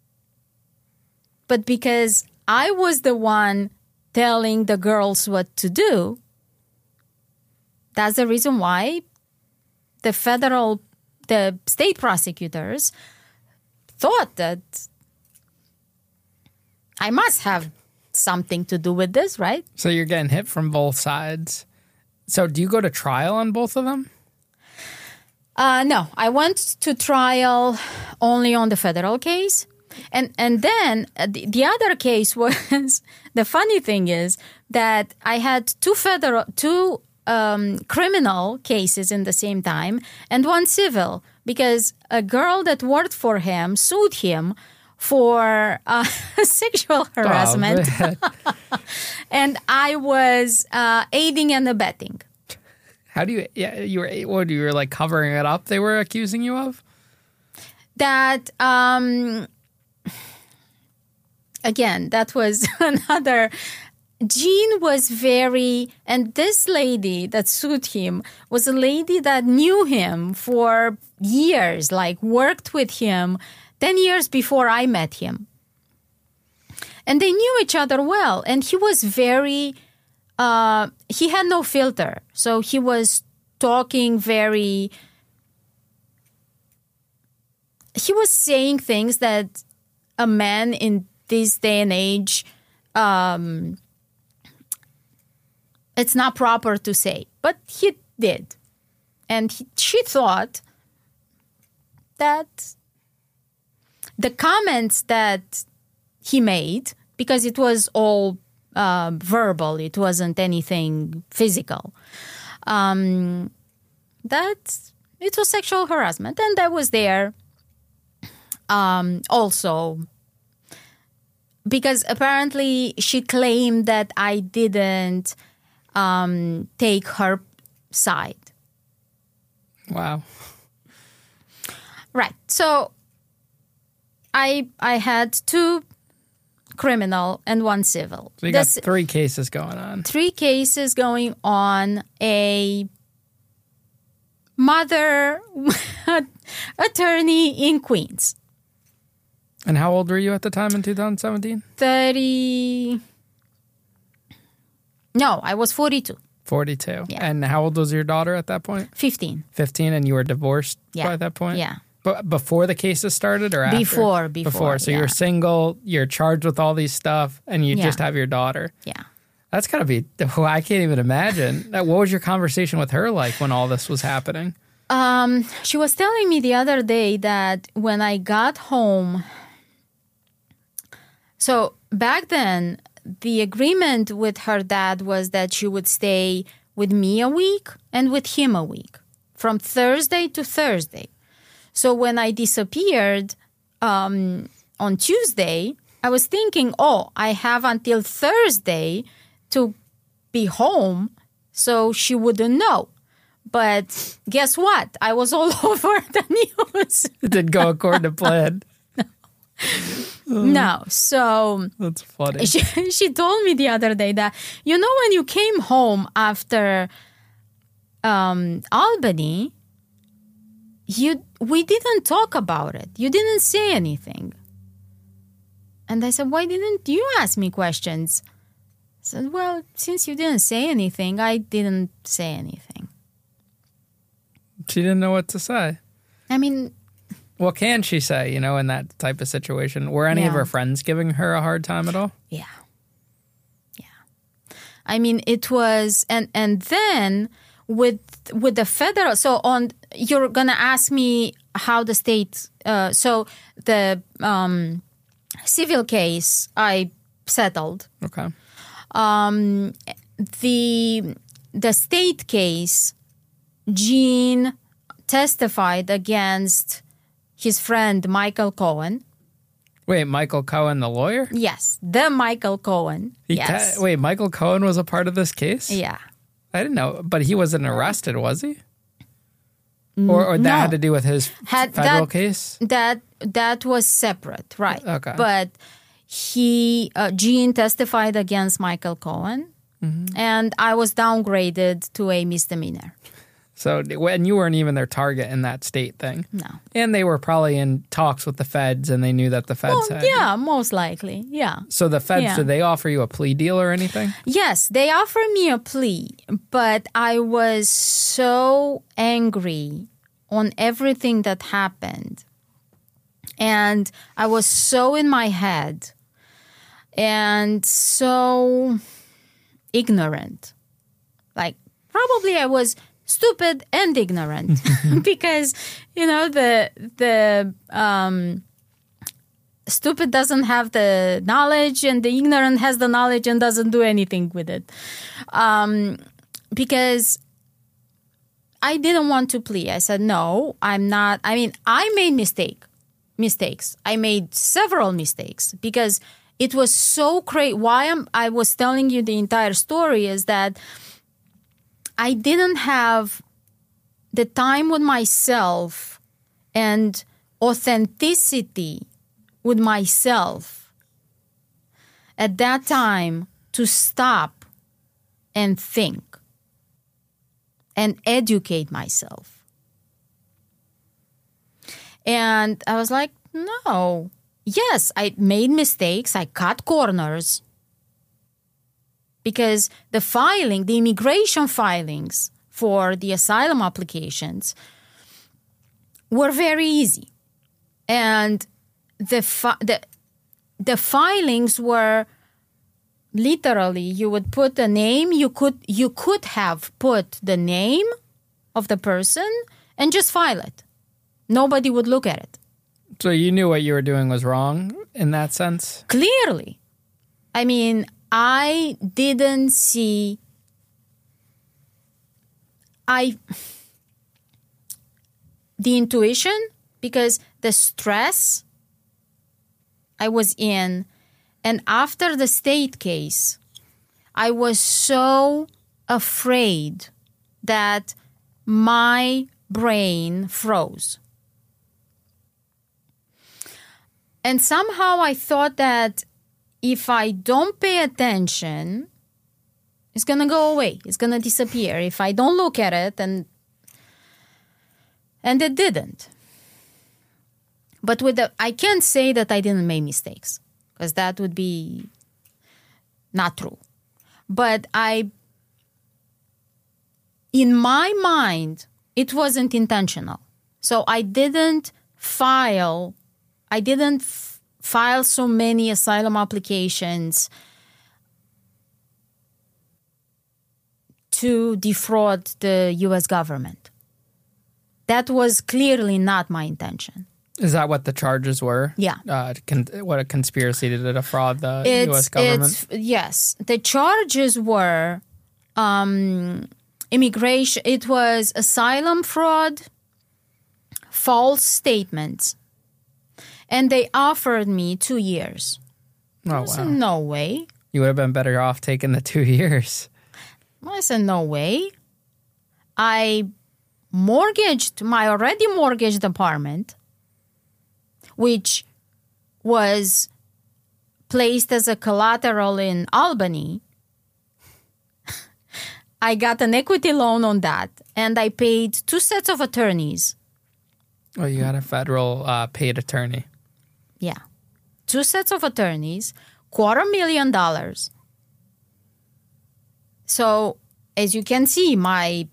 but because I was the one telling the girls what to do, that's the reason why the federal, the state prosecutors thought that I must have something to do with this, right? So you're getting hit from both sides. So do you go to trial on both of them? Uh, no, I went to trial only on the federal case. And and then uh, the, the other case was, the funny thing is that I had two federal, two um, criminal cases in the same time and one civil, because a girl that worked for him sued him for uh, sexual harassment. Oh, and I was uh, aiding and abetting. How do you, yeah, you were, what, you were like covering it up, they were accusing you of? That, um, again, that was another, Gene was very, and this lady that sued him was a lady that knew him for years, like worked with him ten years before I met him. And they knew each other well. And he was very, uh, he had no filter. So he was talking very, he was saying things that a man in this day and age, um, it's not proper to say. But he did. And he, she thought that the comments that he made, because it was all uh, verbal, it wasn't anything physical, um, that it was sexual harassment. And I was there um, also because apparently she claimed that I didn't um, take her side. Wow. Right. So I I had two criminal and one civil. So you This, got three cases going on. Three cases going on. A mother attorney in Queens. And how old were you at the time in two thousand seventeen? thirty. No, I was forty-two. forty-two. Yeah. And how old was your daughter at that point? fifteen. fifteen, and you were divorced Yeah. by that point? Yeah. But before the cases started or after? Before, before. Before. So yeah. you're single, you're charged with all these stuff, and you Yeah. just have your daughter. Yeah. That's got to be, well, I can't even imagine. What was your conversation with her like when all this was happening? Um, she was telling me the other day that when I got home, so back then, the agreement with her dad was that she would stay with me a week and with him a week, from Thursday to Thursday. So when I disappeared um, on Tuesday, I was thinking, oh, I have until Thursday to be home, so she wouldn't know. But guess what? I was all over the news. It didn't go according to plan. No. So That's funny. she, she told me the other day that, you know, when you came home after um, Albany, you we didn't talk about it. You didn't say anything. And I said, why didn't you ask me questions? I said, well, since you didn't say anything, I didn't say anything. She didn't know what to say. I mean, What can she say, you know, in that type of situation? Were any of Yeah. her friends giving her a hard time at all? yeah. Yeah. I mean, it was, and and then with with the federal, so on, you're going to ask me how the state, uh, so the um, civil case I settled. Okay. Um, the the state case, Gene testified against his friend Michael Cohen. Wait, Michael Cohen, the lawyer? Yes, the Michael Cohen. He yes. te- wait, Michael Cohen was a part of this case? Yeah. I didn't know, but he wasn't arrested, was he? Or, or that no. had to do with his Had federal that- case? That that was separate, right? Okay. But he, uh, Gene testified against Michael Cohen, Mm-hmm. and I was downgraded to a misdemeanor. So, and you weren't even their target in that state thing. No. And they were probably in talks with the feds, and they knew that the feds Well, had. yeah, most likely, yeah. So the feds, Yeah. did they offer you a plea deal or anything? Yes, they offered me a plea, but I was so angry on everything that happened. And I was so in my head and so ignorant. Like, probably I was stupid and ignorant because, you know, the the um, stupid doesn't have the knowledge and the ignorant has the knowledge and doesn't do anything with it. Um, because I didn't want to plea. I said, no, I'm not. I mean, I made mistake, mistakes. I made several mistakes because it was so crazy. Why I'm, I was telling you the entire story is that I didn't have the time with myself and authenticity with myself at that time to stop and think and educate myself. And I was like, no. Yes, I made mistakes. I cut corners. Because the filing, the immigration filings for the asylum applications were very easy. And the fi- the, the filings were literally, you would put a name, you could you could have put the name of the person and just file it. Nobody would look at it. So you knew what you were doing was wrong in that sense? Clearly. I mean, I didn't see, I, the intuition, because the stress I was in, and after the state case, I was so afraid that my brain froze. And somehow I thought that if I don't pay attention, it's going to go away. It's going to disappear. If I don't look at it, and and it didn't. But with the, I can't say that I didn't make mistakes, because that would be not true. But I, in my mind, it wasn't intentional. So I didn't file, I didn't f- file so many asylum applications to defraud the U S government. That was clearly not my intention. Is that what the charges were? Yeah. Uh, con- what a conspiracy to defraud the It's, U S government? It's, yes. The charges were um, immigration. It was asylum fraud, false statements. And they offered me two years. Oh, I said, wow. no way. You would have been better off taking the two years. I said, no way. I mortgaged my already mortgaged apartment, which was placed as a collateral in Albany. I got an equity loan on that, and I paid two sets of attorneys. Oh, you got a federal uh, paid attorney. Yeah. Two sets of attorneys, quarter million dollars. So, as you can see, my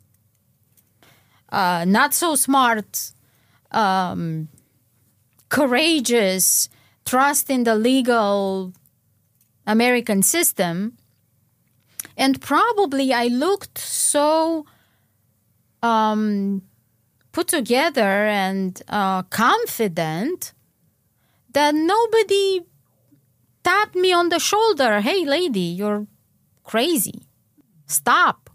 uh, not so smart, um, courageous trust in the legal American system, and probably I looked so um, put together and uh, confident that nobody tapped me on the shoulder. Hey, lady, you're crazy. Stop.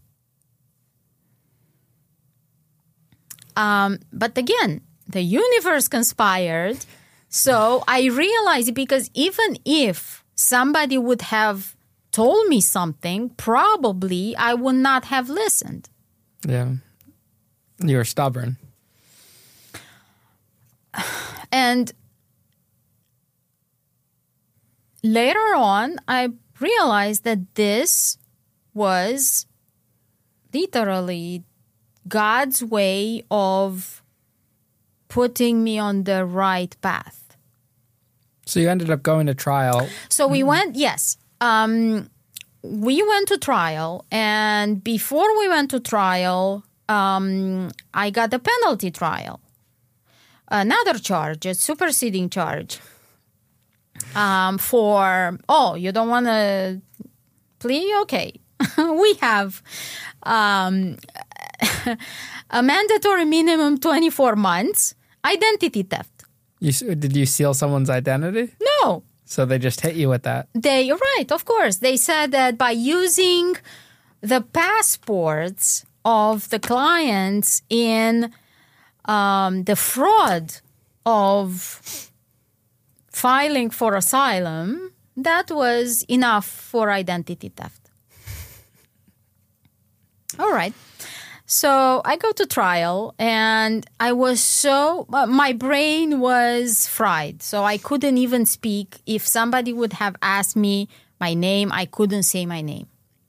Um, but again, the universe conspired. So I realized, because even if somebody would have told me something, probably I would not have listened. Yeah. You're stubborn. And later on, I realized that this was literally God's way of putting me on the right path. So you ended up going to trial. So we went, yes. Um, we went to trial. And before we went to trial, um, I got a penalty trial. Another charge, a superseding charge. Um, for, oh, you don't want to plea? Okay. We have um, a mandatory minimum twenty-four months, identity theft. You, did you steal someone's identity? No. So they just hit you with that? They, you're right, of course. They said that by using the passports of the clients in um, the fraud of filing for asylum, that was enough for identity theft. All right. So I go to trial, and I was so, uh, my brain was fried. So I couldn't even speak. If somebody would have asked me my name, I couldn't say my name.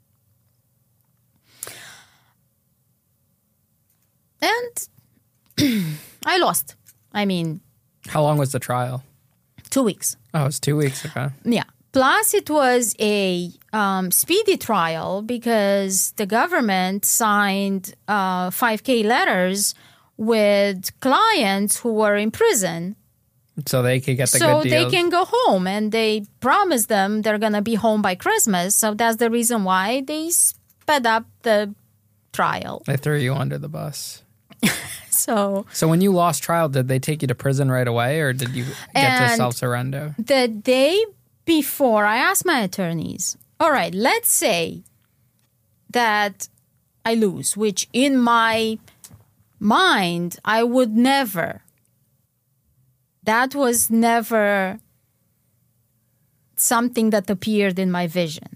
And I lost. I mean, how long was the trial? Two weeks. Oh, it was two weeks. Okay. Yeah. Plus, it was a um, speedy trial because the government signed uh, five K letters with clients who were in prison. So they could get the so good deals. So they can go home, and they promised them they're going to be home by Christmas. So that's the reason why they sped up the trial. They threw you under the bus. So, so when you lost trial, did they take you to prison right away, or did you get to self-surrender? The day before, I asked my attorneys, all right, let's say that I lose, which in my mind, I would never. That was never something that appeared in my vision.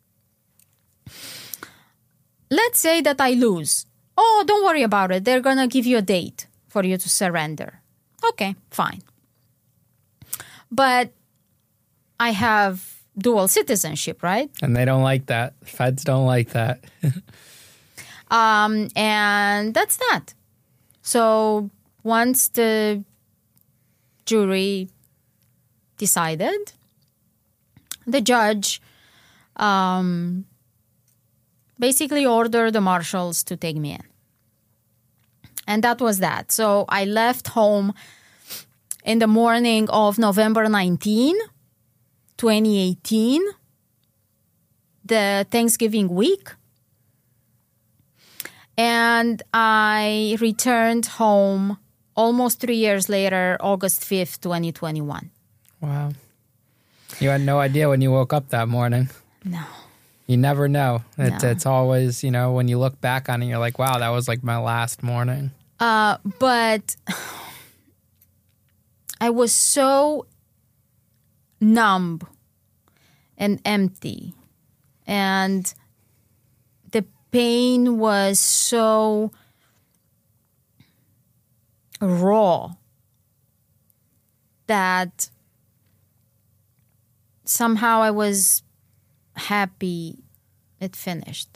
Let's say that I lose. Oh, don't worry about it. They're going to give you a date for you to surrender. Okay, fine. But I have dual citizenship, right? And they don't like that. Feds don't like that. um, and that's that. So once the jury decided, the judge um, basically ordered the marshals to take me in. And that was that. So I left home in the morning of November nineteenth, twenty eighteen, the Thanksgiving week. And I returned home almost three years later, August fifth, twenty twenty-one. Wow. You had no idea when you woke up that morning. No. You never know. It's, No. it's always, you know, when you look back on it, you're like, wow, that was like my last morning. Uh, but I was so numb and empty. And the pain was so raw that somehow I was happy it finished.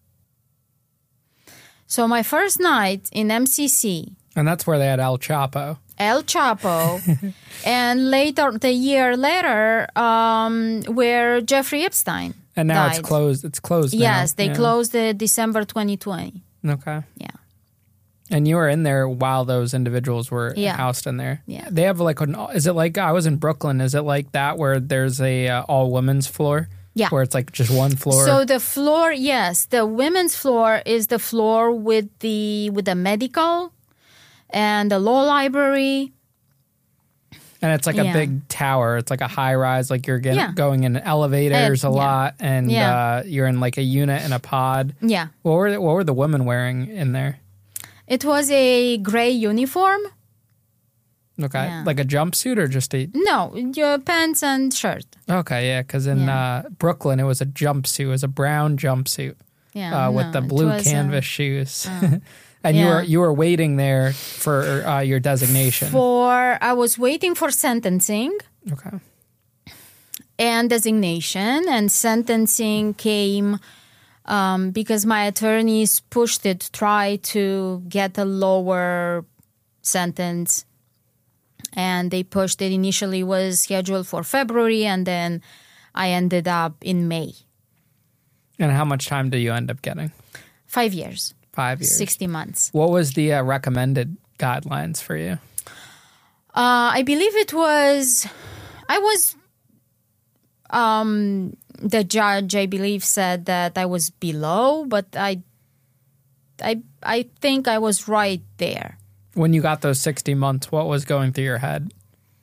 So my first night in M C C, And that's where they had El Chapo. El Chapo, and later, the year later, um, where Jeffrey Epstein And now died. it's closed. It's closed now. Yes, they Yeah. closed it December twenty twenty. Okay. Yeah. And you were in there while those individuals were Yeah. housed in there. Yeah. They have like an, is it like, I was in Brooklyn. Is it like that where there's a uh, all women's floor? Yeah. Where it's like just one floor? So the floor, yes, the women's floor is the floor with the with the medical and the law library. And it's like a Yeah. big tower. It's like a high rise. Like you're getting, Yeah. going in elevators Uh, a yeah. lot, and Yeah. uh, you're in like a unit in a pod. Yeah. What were what were the women wearing in there? It was a gray uniform. Okay, Yeah. like a jumpsuit or just a No, your pants and shirt. okay, yeah. Because in Yeah. uh, Brooklyn, it was a jumpsuit. It was a brown jumpsuit Yeah, uh, with no, the it blue was, uh, canvas shoes. And you yeah. were you were waiting there for uh, your designation. For I was waiting for sentencing Okay. and designation, and sentencing came um, because my attorneys pushed it, try to get a lower sentence, and they pushed it. Initially was scheduled for February, and then I ended up in May. And how much time do you end up getting? Five years, Five years. sixty months. What was the uh, recommended guidelines for you? Uh, I believe it was, I was, um, the judge, I believe, said that I was below, but I, I, I think I was right there. When you got those sixty months, what was going through your head?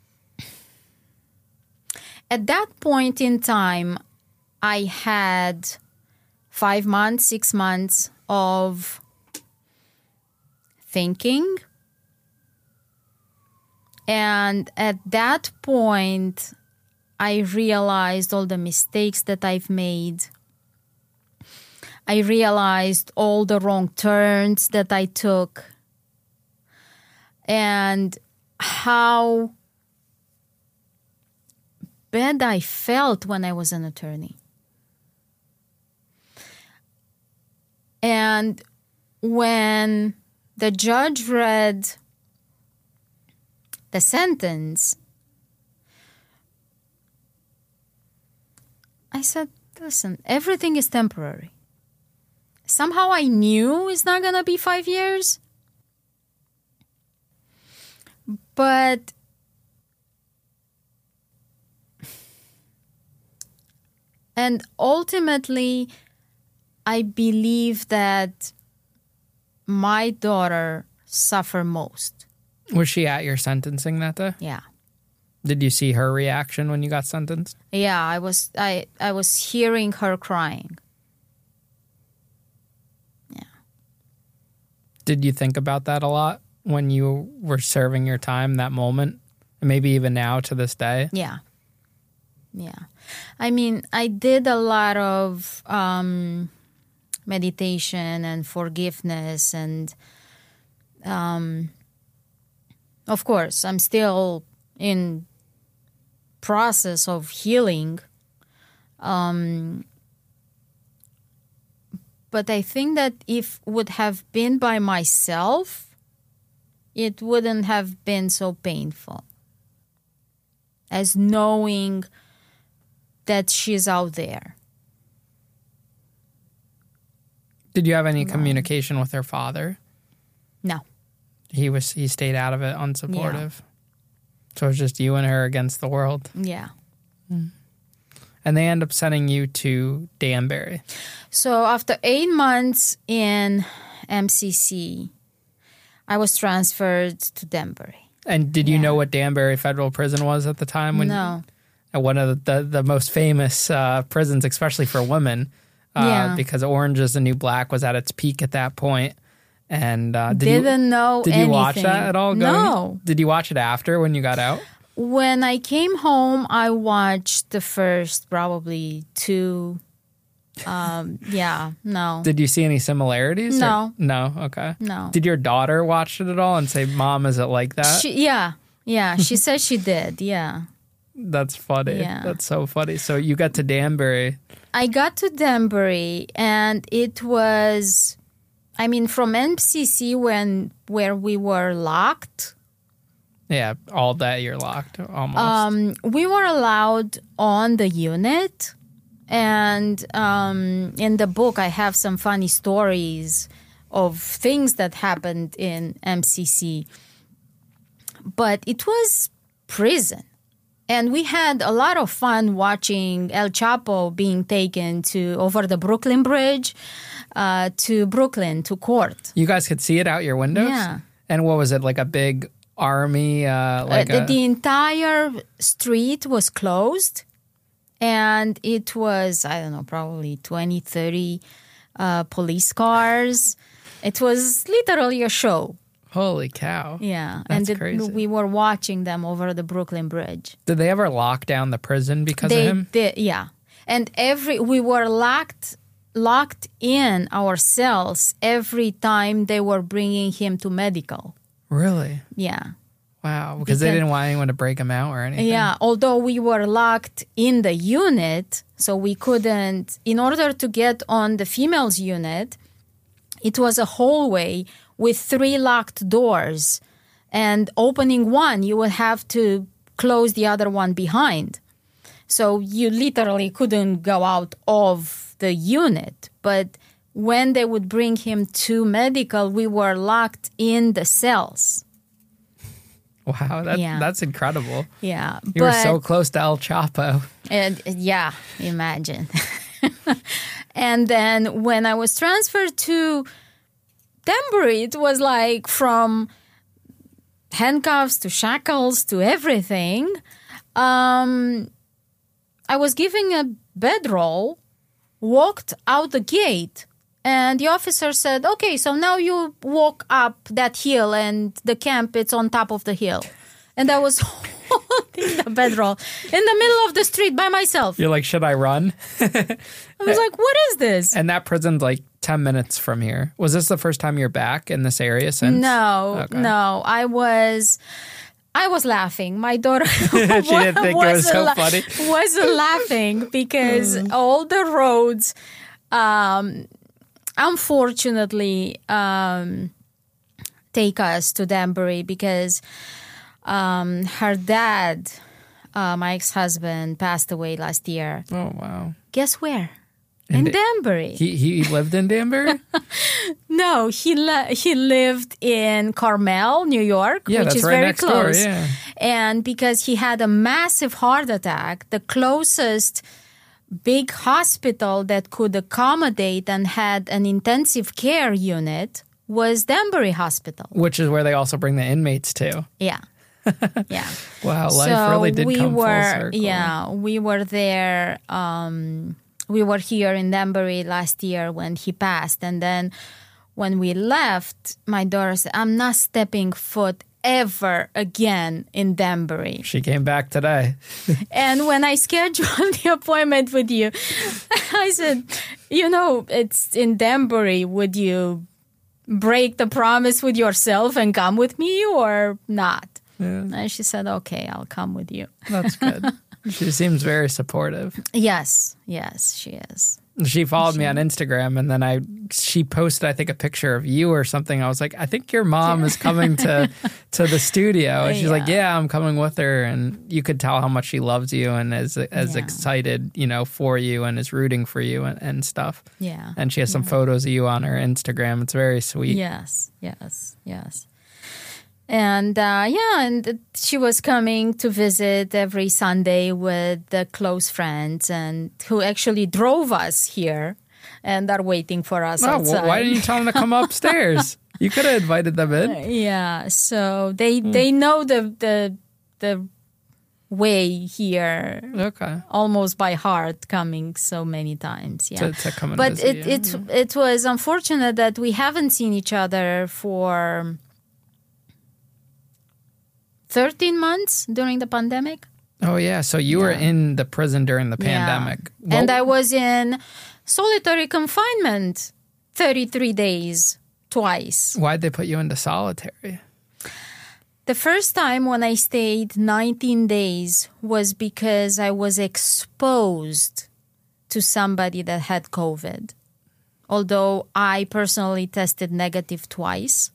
At that point in time, I had five months, six months of thinking. And at that point, I realized all the mistakes that I've made. I realized all the wrong turns that I took. And how bad I felt when I was an attorney. And when the judge read the sentence, I said, listen, everything is temporary. Somehow I knew it's not going to be five years. But and ultimately, I believe that my daughter suffered most. Was she at your sentencing that day? Yeah. Did you see her reaction when you got sentenced? Yeah, I was I, I was hearing her crying. Yeah. Did you think about that a lot when you were serving your time, that moment? And maybe even now to this day? Yeah. Yeah. I mean, I did a lot of um, meditation and forgiveness, and um, of course, I'm still in process of healing. Um, but I think that if would have been by myself, it wouldn't have been so painful as knowing that she's out there. Did you have any communication with her father? No. He was he stayed out of it, unsupportive. So it's just you and her against the world. Yeah. Mm. And they end up sending you to Danbury. So after eight months in M C C, I was transferred to Danbury. And did you Yeah. know what Danbury Federal Prison was at the time? When No. One of the, the, the most famous uh, prisons, especially for women, uh, Yeah. because Orange is the New Black was at its peak at that point. And uh, did Didn't you, know Did anything. you watch that at all? Going? No. Did you watch it after when you got out? When I came home, I watched the first probably two. Um, yeah, no. Did you see any similarities? or- No. No? Okay. No. Did your daughter watch it at all and say, Mom, is it like that? She, yeah, yeah. She said she did, yeah. That's funny. Yeah. That's so funny. So you got to Danbury. I got to Danbury, and it was, I mean, from M C C when where we were locked, Yeah, all day you're locked almost. um, we were allowed on the unit. And um, in the book, I have some funny stories of things that happened in M C C. But it was prison. And we had a lot of fun watching El Chapo being taken to over the Brooklyn Bridge uh, to Brooklyn, to court. You guys could see it out your windows? Yeah. And what was it, like a big army? Uh, like uh, the, a, the entire street was closed. And it was, I don't know, probably twenty, thirty uh, police cars. It was literally a show. Holy cow. Yeah. That's and the, crazy. we were watching them over the Brooklyn Bridge. Did they ever lock down the prison because They of him? did, yeah. And every we were locked locked in our cells every time they were bringing him to medical. Really? Yeah. Wow. Because they Because- didn't want anyone to break him out or anything? Yeah, although we were locked in the unit, so we couldn't, in order to get on the females unit, it was a hallway with three locked doors. And opening one, you would have to close the other one behind. So you literally couldn't go out of the unit. But when they would bring him to medical, we were locked in the cells. Wow, that, Yeah. that's incredible. Yeah. You were but- so close to El Chapo. And yeah, imagine. And then when I was transferred to Danbury, it was like from handcuffs to shackles to everything. Um, I was given a bedroll, walked out the gate, and the officer said, okay, so now you walk up that hill and the camp, it's on top of the hill. And I was holding the bedroll in the middle of the street by myself. You're like, should I run? I was like, what is this? And that prison's like ten minutes from here. Was this the first time you're back in this area since? No, Okay. no. I was I was laughing. My daughter She didn't think it was so la- funny. was laughing because all the roads, um, unfortunately, um, take us to Danbury because um, her dad, uh, my ex-husband, passed away last year. Oh, wow. Guess where? In Da- Danbury. He he lived in Danbury? No, he li- he lived in Carmel, New York, Yeah, which that's is right very next door, close. yeah. And because he had a massive heart attack, the closest big hospital that could accommodate and had an intensive care unit was Danbury Hospital. Which is where they also bring the inmates to. Yeah. Yeah. Wow, life so really did we come were, full circle. Yeah, we were there. Um, we were here in Danbury last year when he passed. And then when we left, my daughter said, I'm not stepping foot ever again in Danbury. She came back today. And when I scheduled the appointment with you, I said, you know, it's in Danbury. Would you break the promise with yourself and come with me or not? Yeah, And she said, okay, I'll come with you. that's good. She seems very supportive. Yes, yes, she is. She followed me on Instagram, and then I she posted, I think, a picture of you or something. I was like, I think your mom is coming to to the studio. And she's like, Yeah. yeah, I'm coming with her. And you could tell how much she loves you and is as Yeah. excited, you know, for you and is rooting for you and, and stuff. Yeah. And she has some photos of you on her Instagram. It's very sweet. Yes, yes, yes. And uh, yeah, and she was coming to visit every Sunday with the close friends, and who actually drove us here and are waiting for us Oh, outside. well, why didn't you tell them to come upstairs? You could have invited them in. Yeah, so they mm. they know the the the way here. Okay. Almost by heart, coming so many times. Yeah. To, to come and but visit it you. it it was unfortunate that we haven't seen each other for thirteen months during the pandemic. Oh yeah, so you yeah. were in the prison during the pandemic. Yeah. And I was in solitary confinement thirty-three days twice. Why'd they put you into solitary? The first time when I stayed nineteen days was because I was exposed to somebody that had COVID. Although I personally tested negative twice.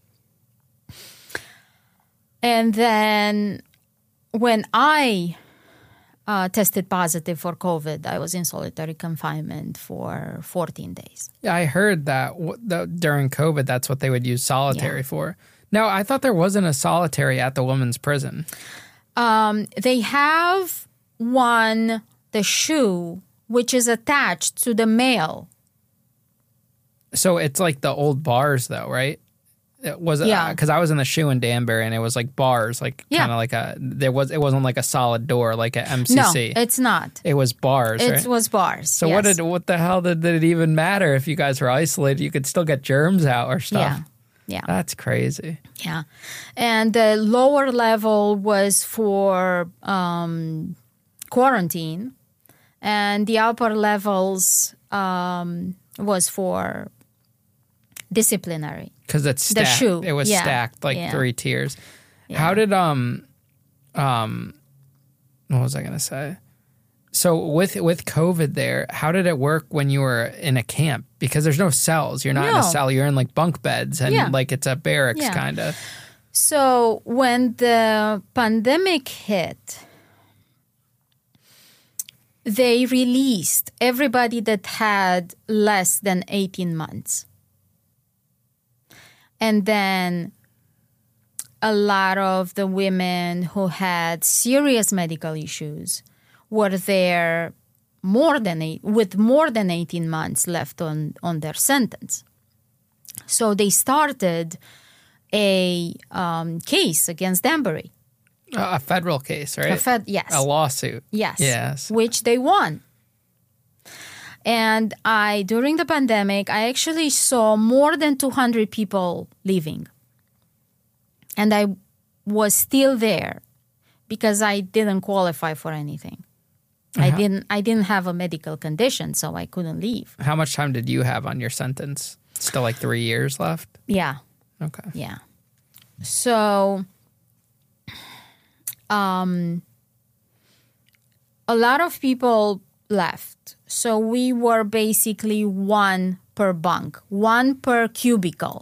And then when I uh, tested positive for COVID, I was in solitary confinement for fourteen days. Yeah, I heard that w- the, during COVID, that's what they would use solitary yeah. for. Now, I thought there wasn't a solitary at the women's prison. Um, they have one, the shoe, which is attached to the male. So it's like the old bars, though, right? It was yeah. Because uh, I was in the shoe in Danbury, and it was like bars, like yeah. kind of like a. There was it wasn't like a solid door like at M C C. No, it's not. It was bars. It right? was bars. So yes. what did what the hell did, did it even matter if you guys were isolated? You could still get germs out or stuff. Yeah. Yeah. That's crazy. Yeah. And the lower level was for um, quarantine, and the upper levels um, was for disciplinary. Because it's stacked. The shoe. It was yeah. stacked like yeah. three tiers. Yeah. How did, um, um, what was I going to say? So with with COVID there, how did it work when you were in a camp? Because there's no cells. You're not no. in a cell. You're in like bunk beds and yeah. like it's a barracks yeah. kind of. So when the pandemic hit, they released everybody that had less than eighteen months. And then a lot of the women who had serious medical issues were there more than eight, with more than eighteen months left on, on their sentence. So they started a um, case against Danbury. Uh, a federal case, right? A fed, yes. A lawsuit. Yes. Yes. Which they won. And I, during the pandemic, I actually saw more than two hundred people leaving. And I was still there because I didn't qualify for anything. Uh-huh. I didn't I didn't have a medical condition, so I couldn't leave. How much time did you have on your sentence? Still like three years left? Yeah. Okay. Yeah. So um, a lot of people left. So we were basically one per bunk, one per cubicle.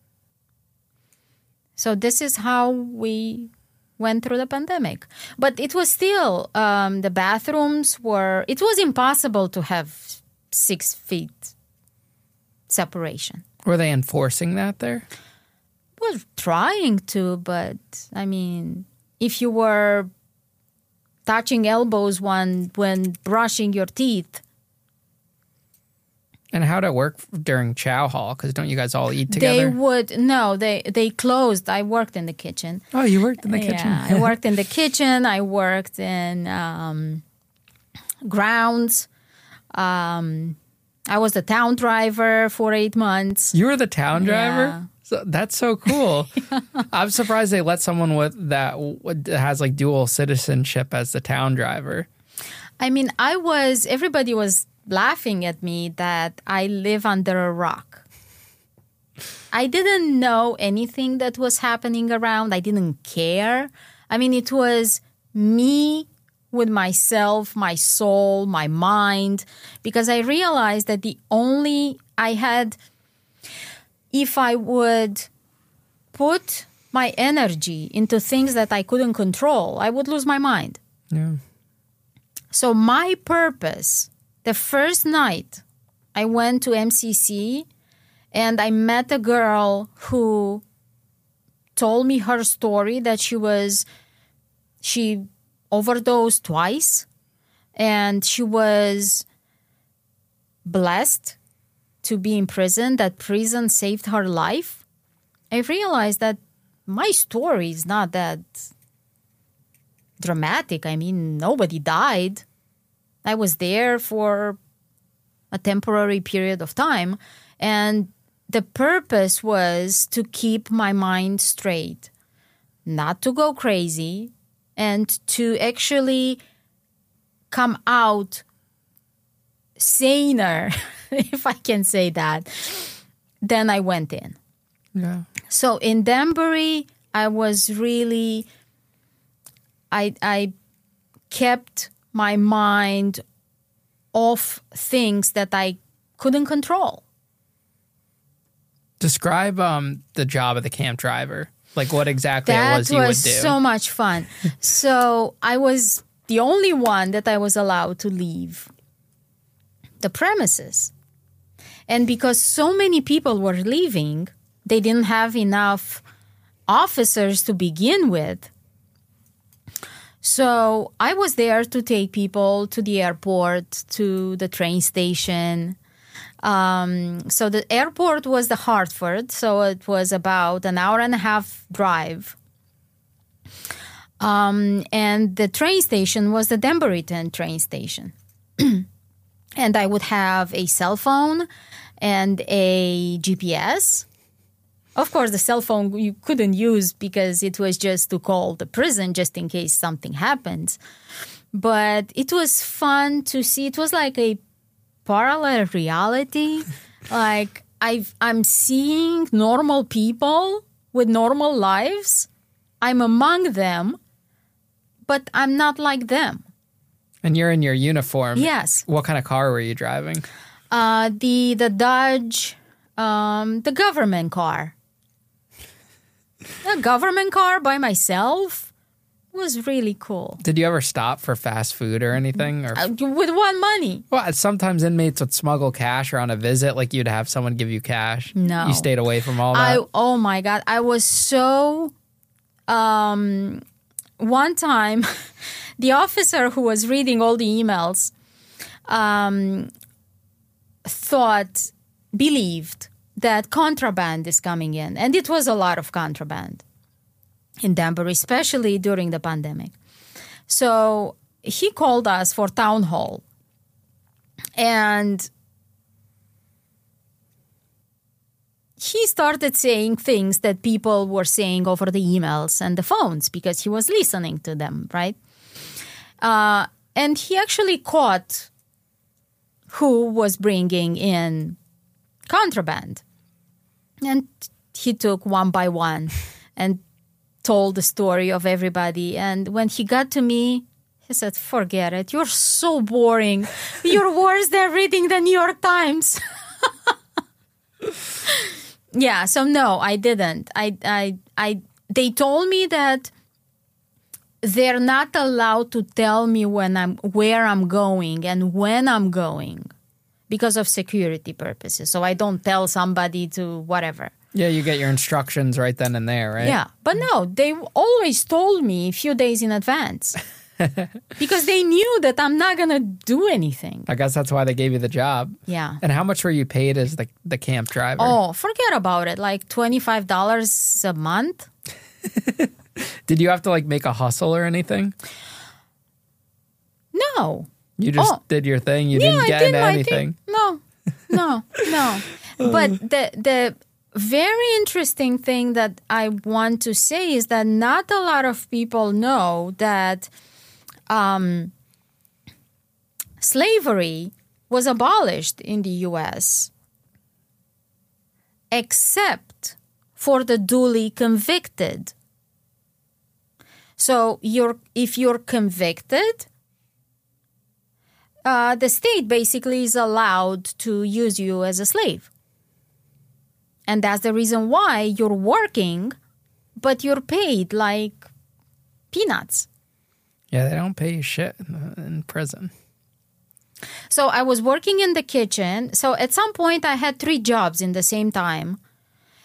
So this is how we went through the pandemic. But it was still, um, the bathrooms were, it was impossible to have six feet separation. Were they enforcing that there? Well, trying to, but I mean, if you were touching elbows when, when brushing your teeth. And how'd it work during chow hall? Because don't you guys all eat together? They would, no, they, they closed. I worked in the kitchen. Oh, you worked in the yeah, kitchen? I worked in the kitchen. I worked in um, grounds. Um, I was the town driver for eight months. You were the town driver? Yeah. So, that's so cool. yeah. I'm surprised they let someone with that has like dual citizenship as the town driver. I mean, I was, everybody was laughing at me that I live under a rock. I didn't know anything that was happening around. I didn't care. I mean, it was me with myself, my soul, my mind, because I realized that the only I had, if I would put my energy into things that I couldn't control, I would lose my mind. Yeah. So my purpose, the first night I went to M C C and I met a girl who told me her story that she was, she overdosed twice and she was blessed to be in prison, that prison saved her life, I realized that my story is not that dramatic. I mean, nobody died. I was there for a temporary period of time, and the purpose was to keep my mind straight, not to go crazy, and to actually come out saner, if I can say that, than I went in. Yeah. So in Danbury, I was really, I I kept my mind off things that I couldn't control. Describe um, the job of the camp driver. Like what exactly that it was you would do. That was so much fun. So I was the only one that I was allowed to leave the premises. And because so many people were leaving, they didn't have enough officers to begin with. So I was there to take people to the airport, to the train station. Um, so the airport was the Hartford, so it was about an hour and a half drive. Um, and the train station was the Danburyton train station. And I would have a cell phone and a G P S. Of course, the cell phone you couldn't use because it was just to call the prison just in case something happens. But it was fun to see. It was like a parallel reality. Like I've, I'm seeing normal people with normal lives. I'm among them, but I'm not like them. And you're in your uniform. Yes. What kind of car were you driving? Uh, the the Dodge, um, the government car. A government car by myself was really cool. Did you ever stop for fast food or anything? Or uh, with what money? Well, sometimes inmates would smuggle cash or on a visit, like you'd have someone give you cash. No. You stayed away from all that? I, oh, my God. I was so... Um, one time, the officer who was reading all the emails um, thought, believed that contraband is coming in. And it was a lot of contraband in Danbury, especially during the pandemic. So he called us for town hall. And he started saying things that people were saying over the emails and the phones because he was listening to them, right? Uh, and he actually caught who was bringing in contraband. And he took one by one and told the story of everybody. And when he got to me, he said, forget it. You're so boring. You're worse than reading the New York Times. Yeah, so no, I didn't. I, I, I. They told me that they're not allowed to tell me when I'm, where I'm going and when I'm going because of security purposes. So I don't tell somebody to whatever. Yeah, you get your instructions right then and there, right? Yeah, but no, they always told me a few days in advance because they knew that I'm not going to do anything. I guess that's why they gave you the job. Yeah. And how much were you paid as the, the camp driver? Oh, forget about it. Like twenty-five dollars a month. Did you have to like make a hustle or anything? No. You just oh. did your thing? You yeah, didn't get I did into my anything? Thing. No, no, no. But the the very interesting thing that I want to say is that not a lot of people know that um, slavery was abolished in the U S except for the duly convicted. So you're if you're convicted, uh, the state basically is allowed to use you as a slave. And that's the reason why you're working, but you're paid like peanuts. Yeah, they don't pay you shit in, in prison. So I was working in the kitchen. So at some point I had three jobs in the same time.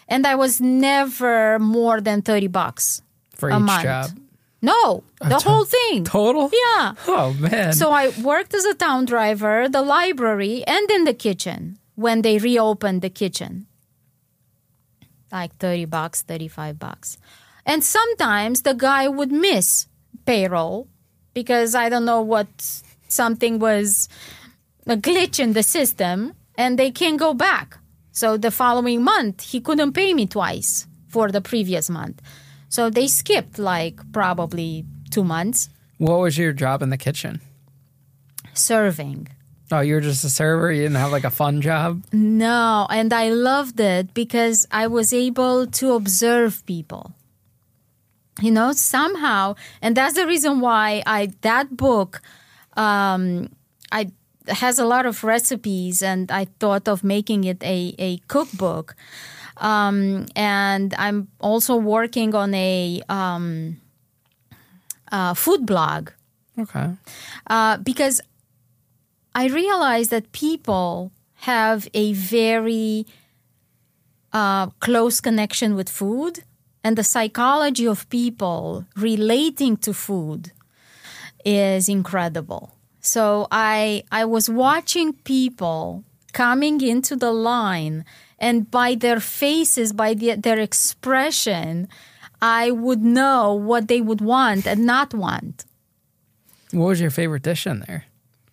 And I was never more than thirty bucks For a each month. job. No, the to- whole thing. Total? Yeah. Oh, man. So I worked as a town driver, the library, and in the kitchen when they reopened the kitchen. Like thirty bucks, thirty-five bucks. And sometimes the guy would miss payroll because I don't know what, something was a glitch in the system and they can't go back. So the following month, he couldn't pay me twice for the previous month. So they skipped like probably two months. What was your job in the kitchen? Serving. Oh, you were just a server? You didn't have like a fun job? No, and I loved it because I was able to observe people. You know, somehow, and that's the reason why I that book um, I has a lot of recipes, and I thought of making it a, a cookbook. Um, and I'm also working on a um, uh, food blog. Okay. Uh, because I realize that people have a very uh, close connection with food, and the psychology of people relating to food is incredible. So I I was watching people coming into the line, and by their faces, by the, their expression, I would know what they would want and not want. What was your favorite dish in there?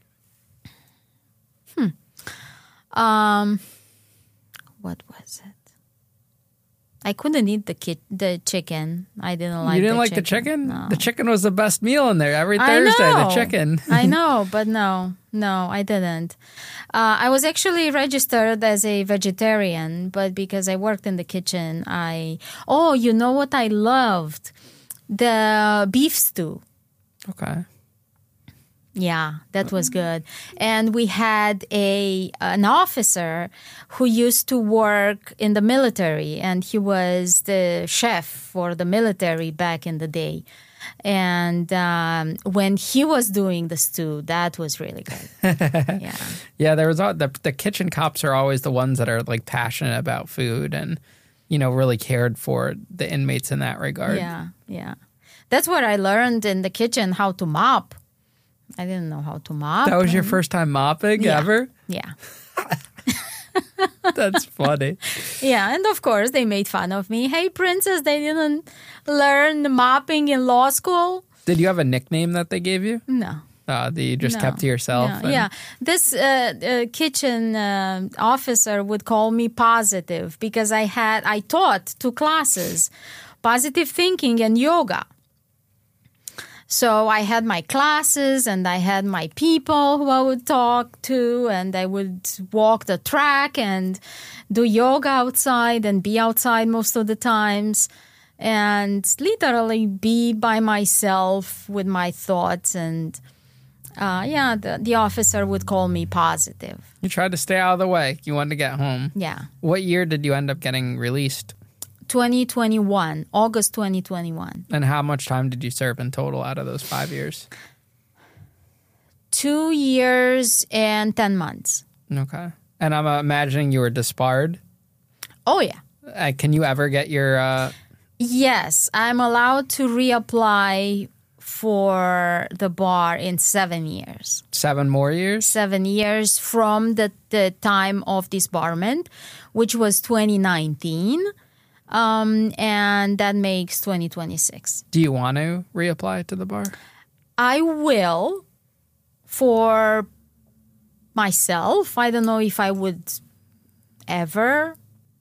Um, what was it? I couldn't eat the ki- the chicken. I didn't like. You didn't the like chicken. the chicken? No. The chicken was the best meal in there every I Thursday. know. The chicken. I know, but no, no, I didn't. Uh, I was actually registered as a vegetarian, but because I worked in the kitchen, I oh, you know what I loved? The beef stew. Okay. Yeah, that was good. And we had a an officer who used to work in the military, and he was the chef for the military back in the day. And um, when he was doing the stew, that was really good. Yeah. Yeah, there was all, the the kitchen cops are always the ones that are like passionate about food and, you know, really cared for the inmates in that regard. Yeah, yeah. That's what I learned in the kitchen, how to mop. I didn't know how to mop. That was your first time mopping Yeah. ever? Yeah. That's funny. Yeah, and of course they made fun of me. Hey, princess, they didn't learn mopping in law school? Did you have a nickname that they gave you? No. Uh, that you just No, kept to yourself? no, and- yeah, this uh, uh, kitchen uh, officer would call me positive because I had I taught two classes, positive thinking and yoga. So I had my classes and I had my people who I would talk to, and I would walk the track and do yoga outside and be outside most of the times and literally be by myself with my thoughts. And uh, yeah, the, the officer would call me positive. You tried to stay out of the way. You wanted to get home. Yeah. What year did you end up getting released? twenty twenty-one, August twenty twenty-one. And how much time did you serve in total out of those five years? Two years and ten months. Okay. And I'm uh, imagining you were disbarred. Oh, yeah. Uh, can you ever get your... Uh... Yes, I'm allowed to reapply for the bar in seven years. Seven more years? Seven years from the, the time of disbarment, which was twenty nineteen. Um, and that makes twenty twenty-six. Do you want to reapply to the bar? I will for myself. I don't know if I would ever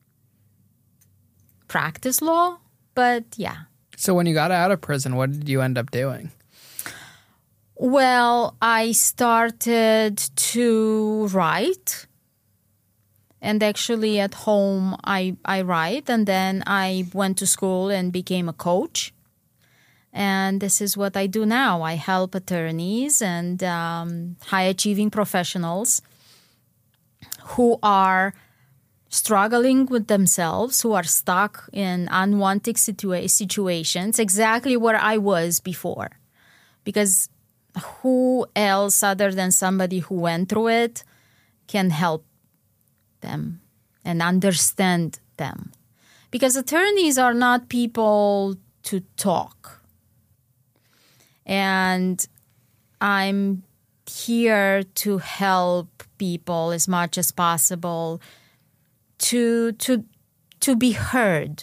practice law, but yeah. So when you got out of prison, what did you end up doing? Well, I started to write. And actually at home, I, I write. And then I went to school and became a coach. And this is what I do now. I help attorneys and um, high-achieving professionals who are struggling with themselves, who are stuck in unwanted situa- situations, exactly where I was before. Because who else other than somebody who went through it can help them and understand them, Because attorneys are not people to talk. And I'm here to help people as much as possible to to to be heard.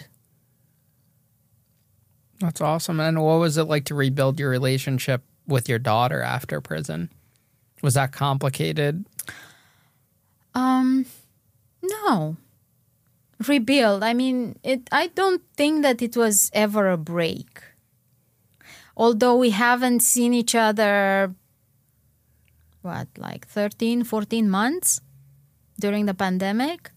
That's awesome. And what was it like to rebuild your relationship with your daughter after prison? Was that complicated? Um, no. Rebuild. I mean, it. I don't think that it was ever a break. Although we haven't seen each other, what, like thirteen, fourteen months during the pandemic.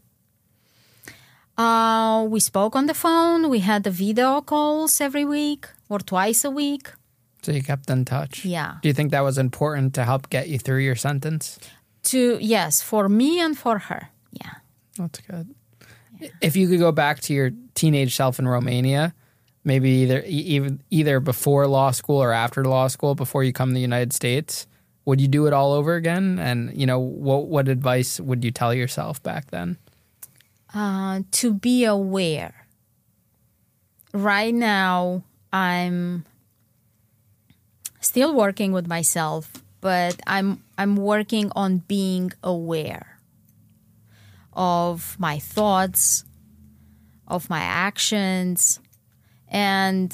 Uh, we spoke on the phone. We had the video calls every week or twice a week. So you kept in touch? Yeah. Do you think that was important to help get you through your sentence? To yes, for me and for her. Yeah. That's good. Yeah. If you could go back to your teenage self in Romania, maybe either even either before law school or after law school, before you come to the United States, would you do it all over again? And, you know, what what advice would you tell yourself back then? Uh, to be aware. Right now, I'm still working with myself, but I'm I'm working on being aware of my thoughts, of my actions, and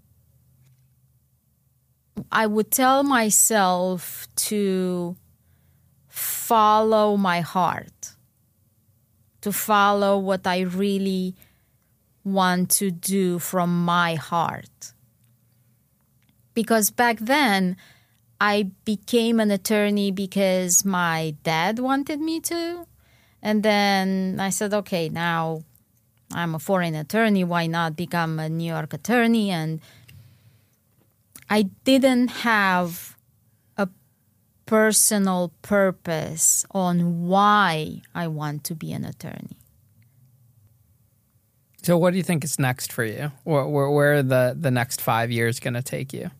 I would tell myself to follow my heart, to follow what I really want to do from my heart. Because back then, I became an attorney because my dad wanted me to. And then I said, okay, now I'm a foreign attorney. Why not become a New York attorney? And I didn't have a personal purpose on why I want to be an attorney. So what do you think is next for you? Where, where, where are the, the next five years going to take you?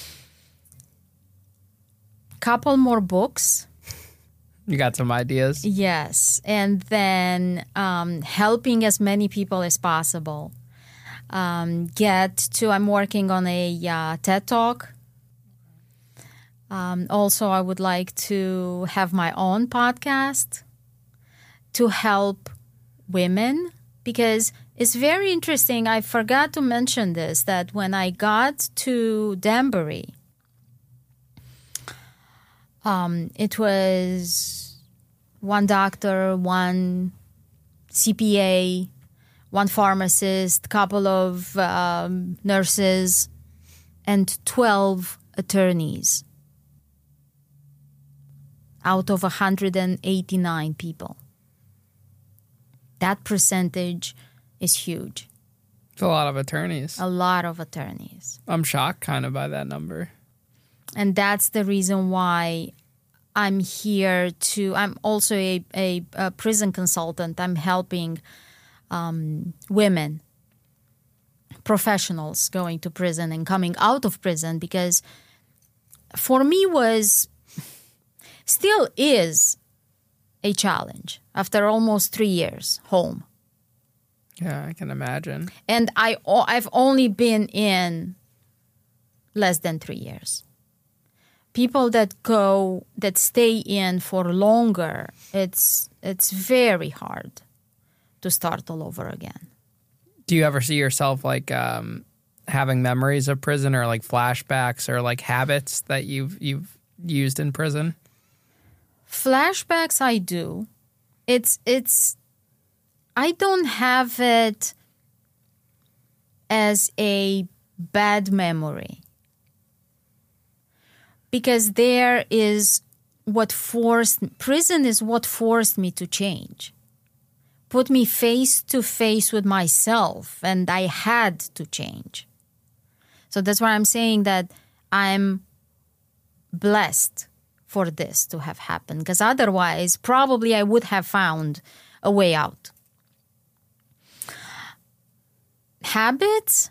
Couple more books. You got some ideas? Yes. And then um, helping as many people as possible. Um, get to, I'm working on a uh, TED Talk. Um, also, I would like to have my own podcast to help women, because it's very interesting. I forgot to mention this, that when I got to Danbury, um, it was one doctor, one C P A, one pharmacist, couple of um, nurses, and twelve attorneys out of one hundred eighty-nine people. That percentage is huge. It's a lot of attorneys. A lot of attorneys. I'm shocked kind of by that number. And that's the reason why I'm here to, I'm also a, a, a prison consultant. I'm helping um, women, professionals going to prison and coming out of prison, because for me was, still is a challenge after almost three years home. Yeah, I can imagine. And I, I've only been in less than three years. People that go, that stay in for longer, it's it's very hard to start all over again. Do you ever see yourself like um, having memories of prison, or like flashbacks, or like habits that you've you've used in prison? Flashbacks, I do. It's it's. I don't have it as a bad memory, because there is what forced, prison is what forced me to change. Put me face to face with myself, and I had to change. So that's why I'm saying that I'm blessed for this to have happened, because otherwise probably I would have found a way out. Habits?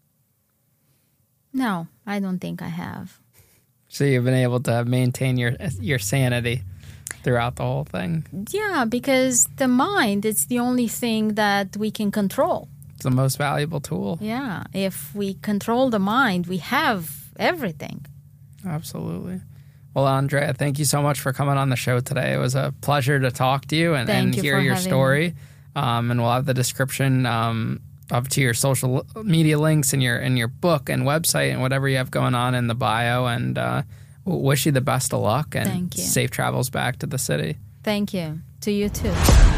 No, I don't think I have. So you've been able to maintain your your sanity throughout the whole thing? Yeah, because the mind is the only thing that we can control. It's the most valuable tool. Yeah. If we control the mind, we have everything. Absolutely. Well, Andrea, thank you so much for coming on the show today. It was a pleasure to talk to you and, and you hear your story. Um, and we'll have the description um, up to your social media links and your and your book and website and whatever you have going on in the bio. And uh, we'll wish you the best of luck and Thank you. safe travels back to the city. Thank you. To you too.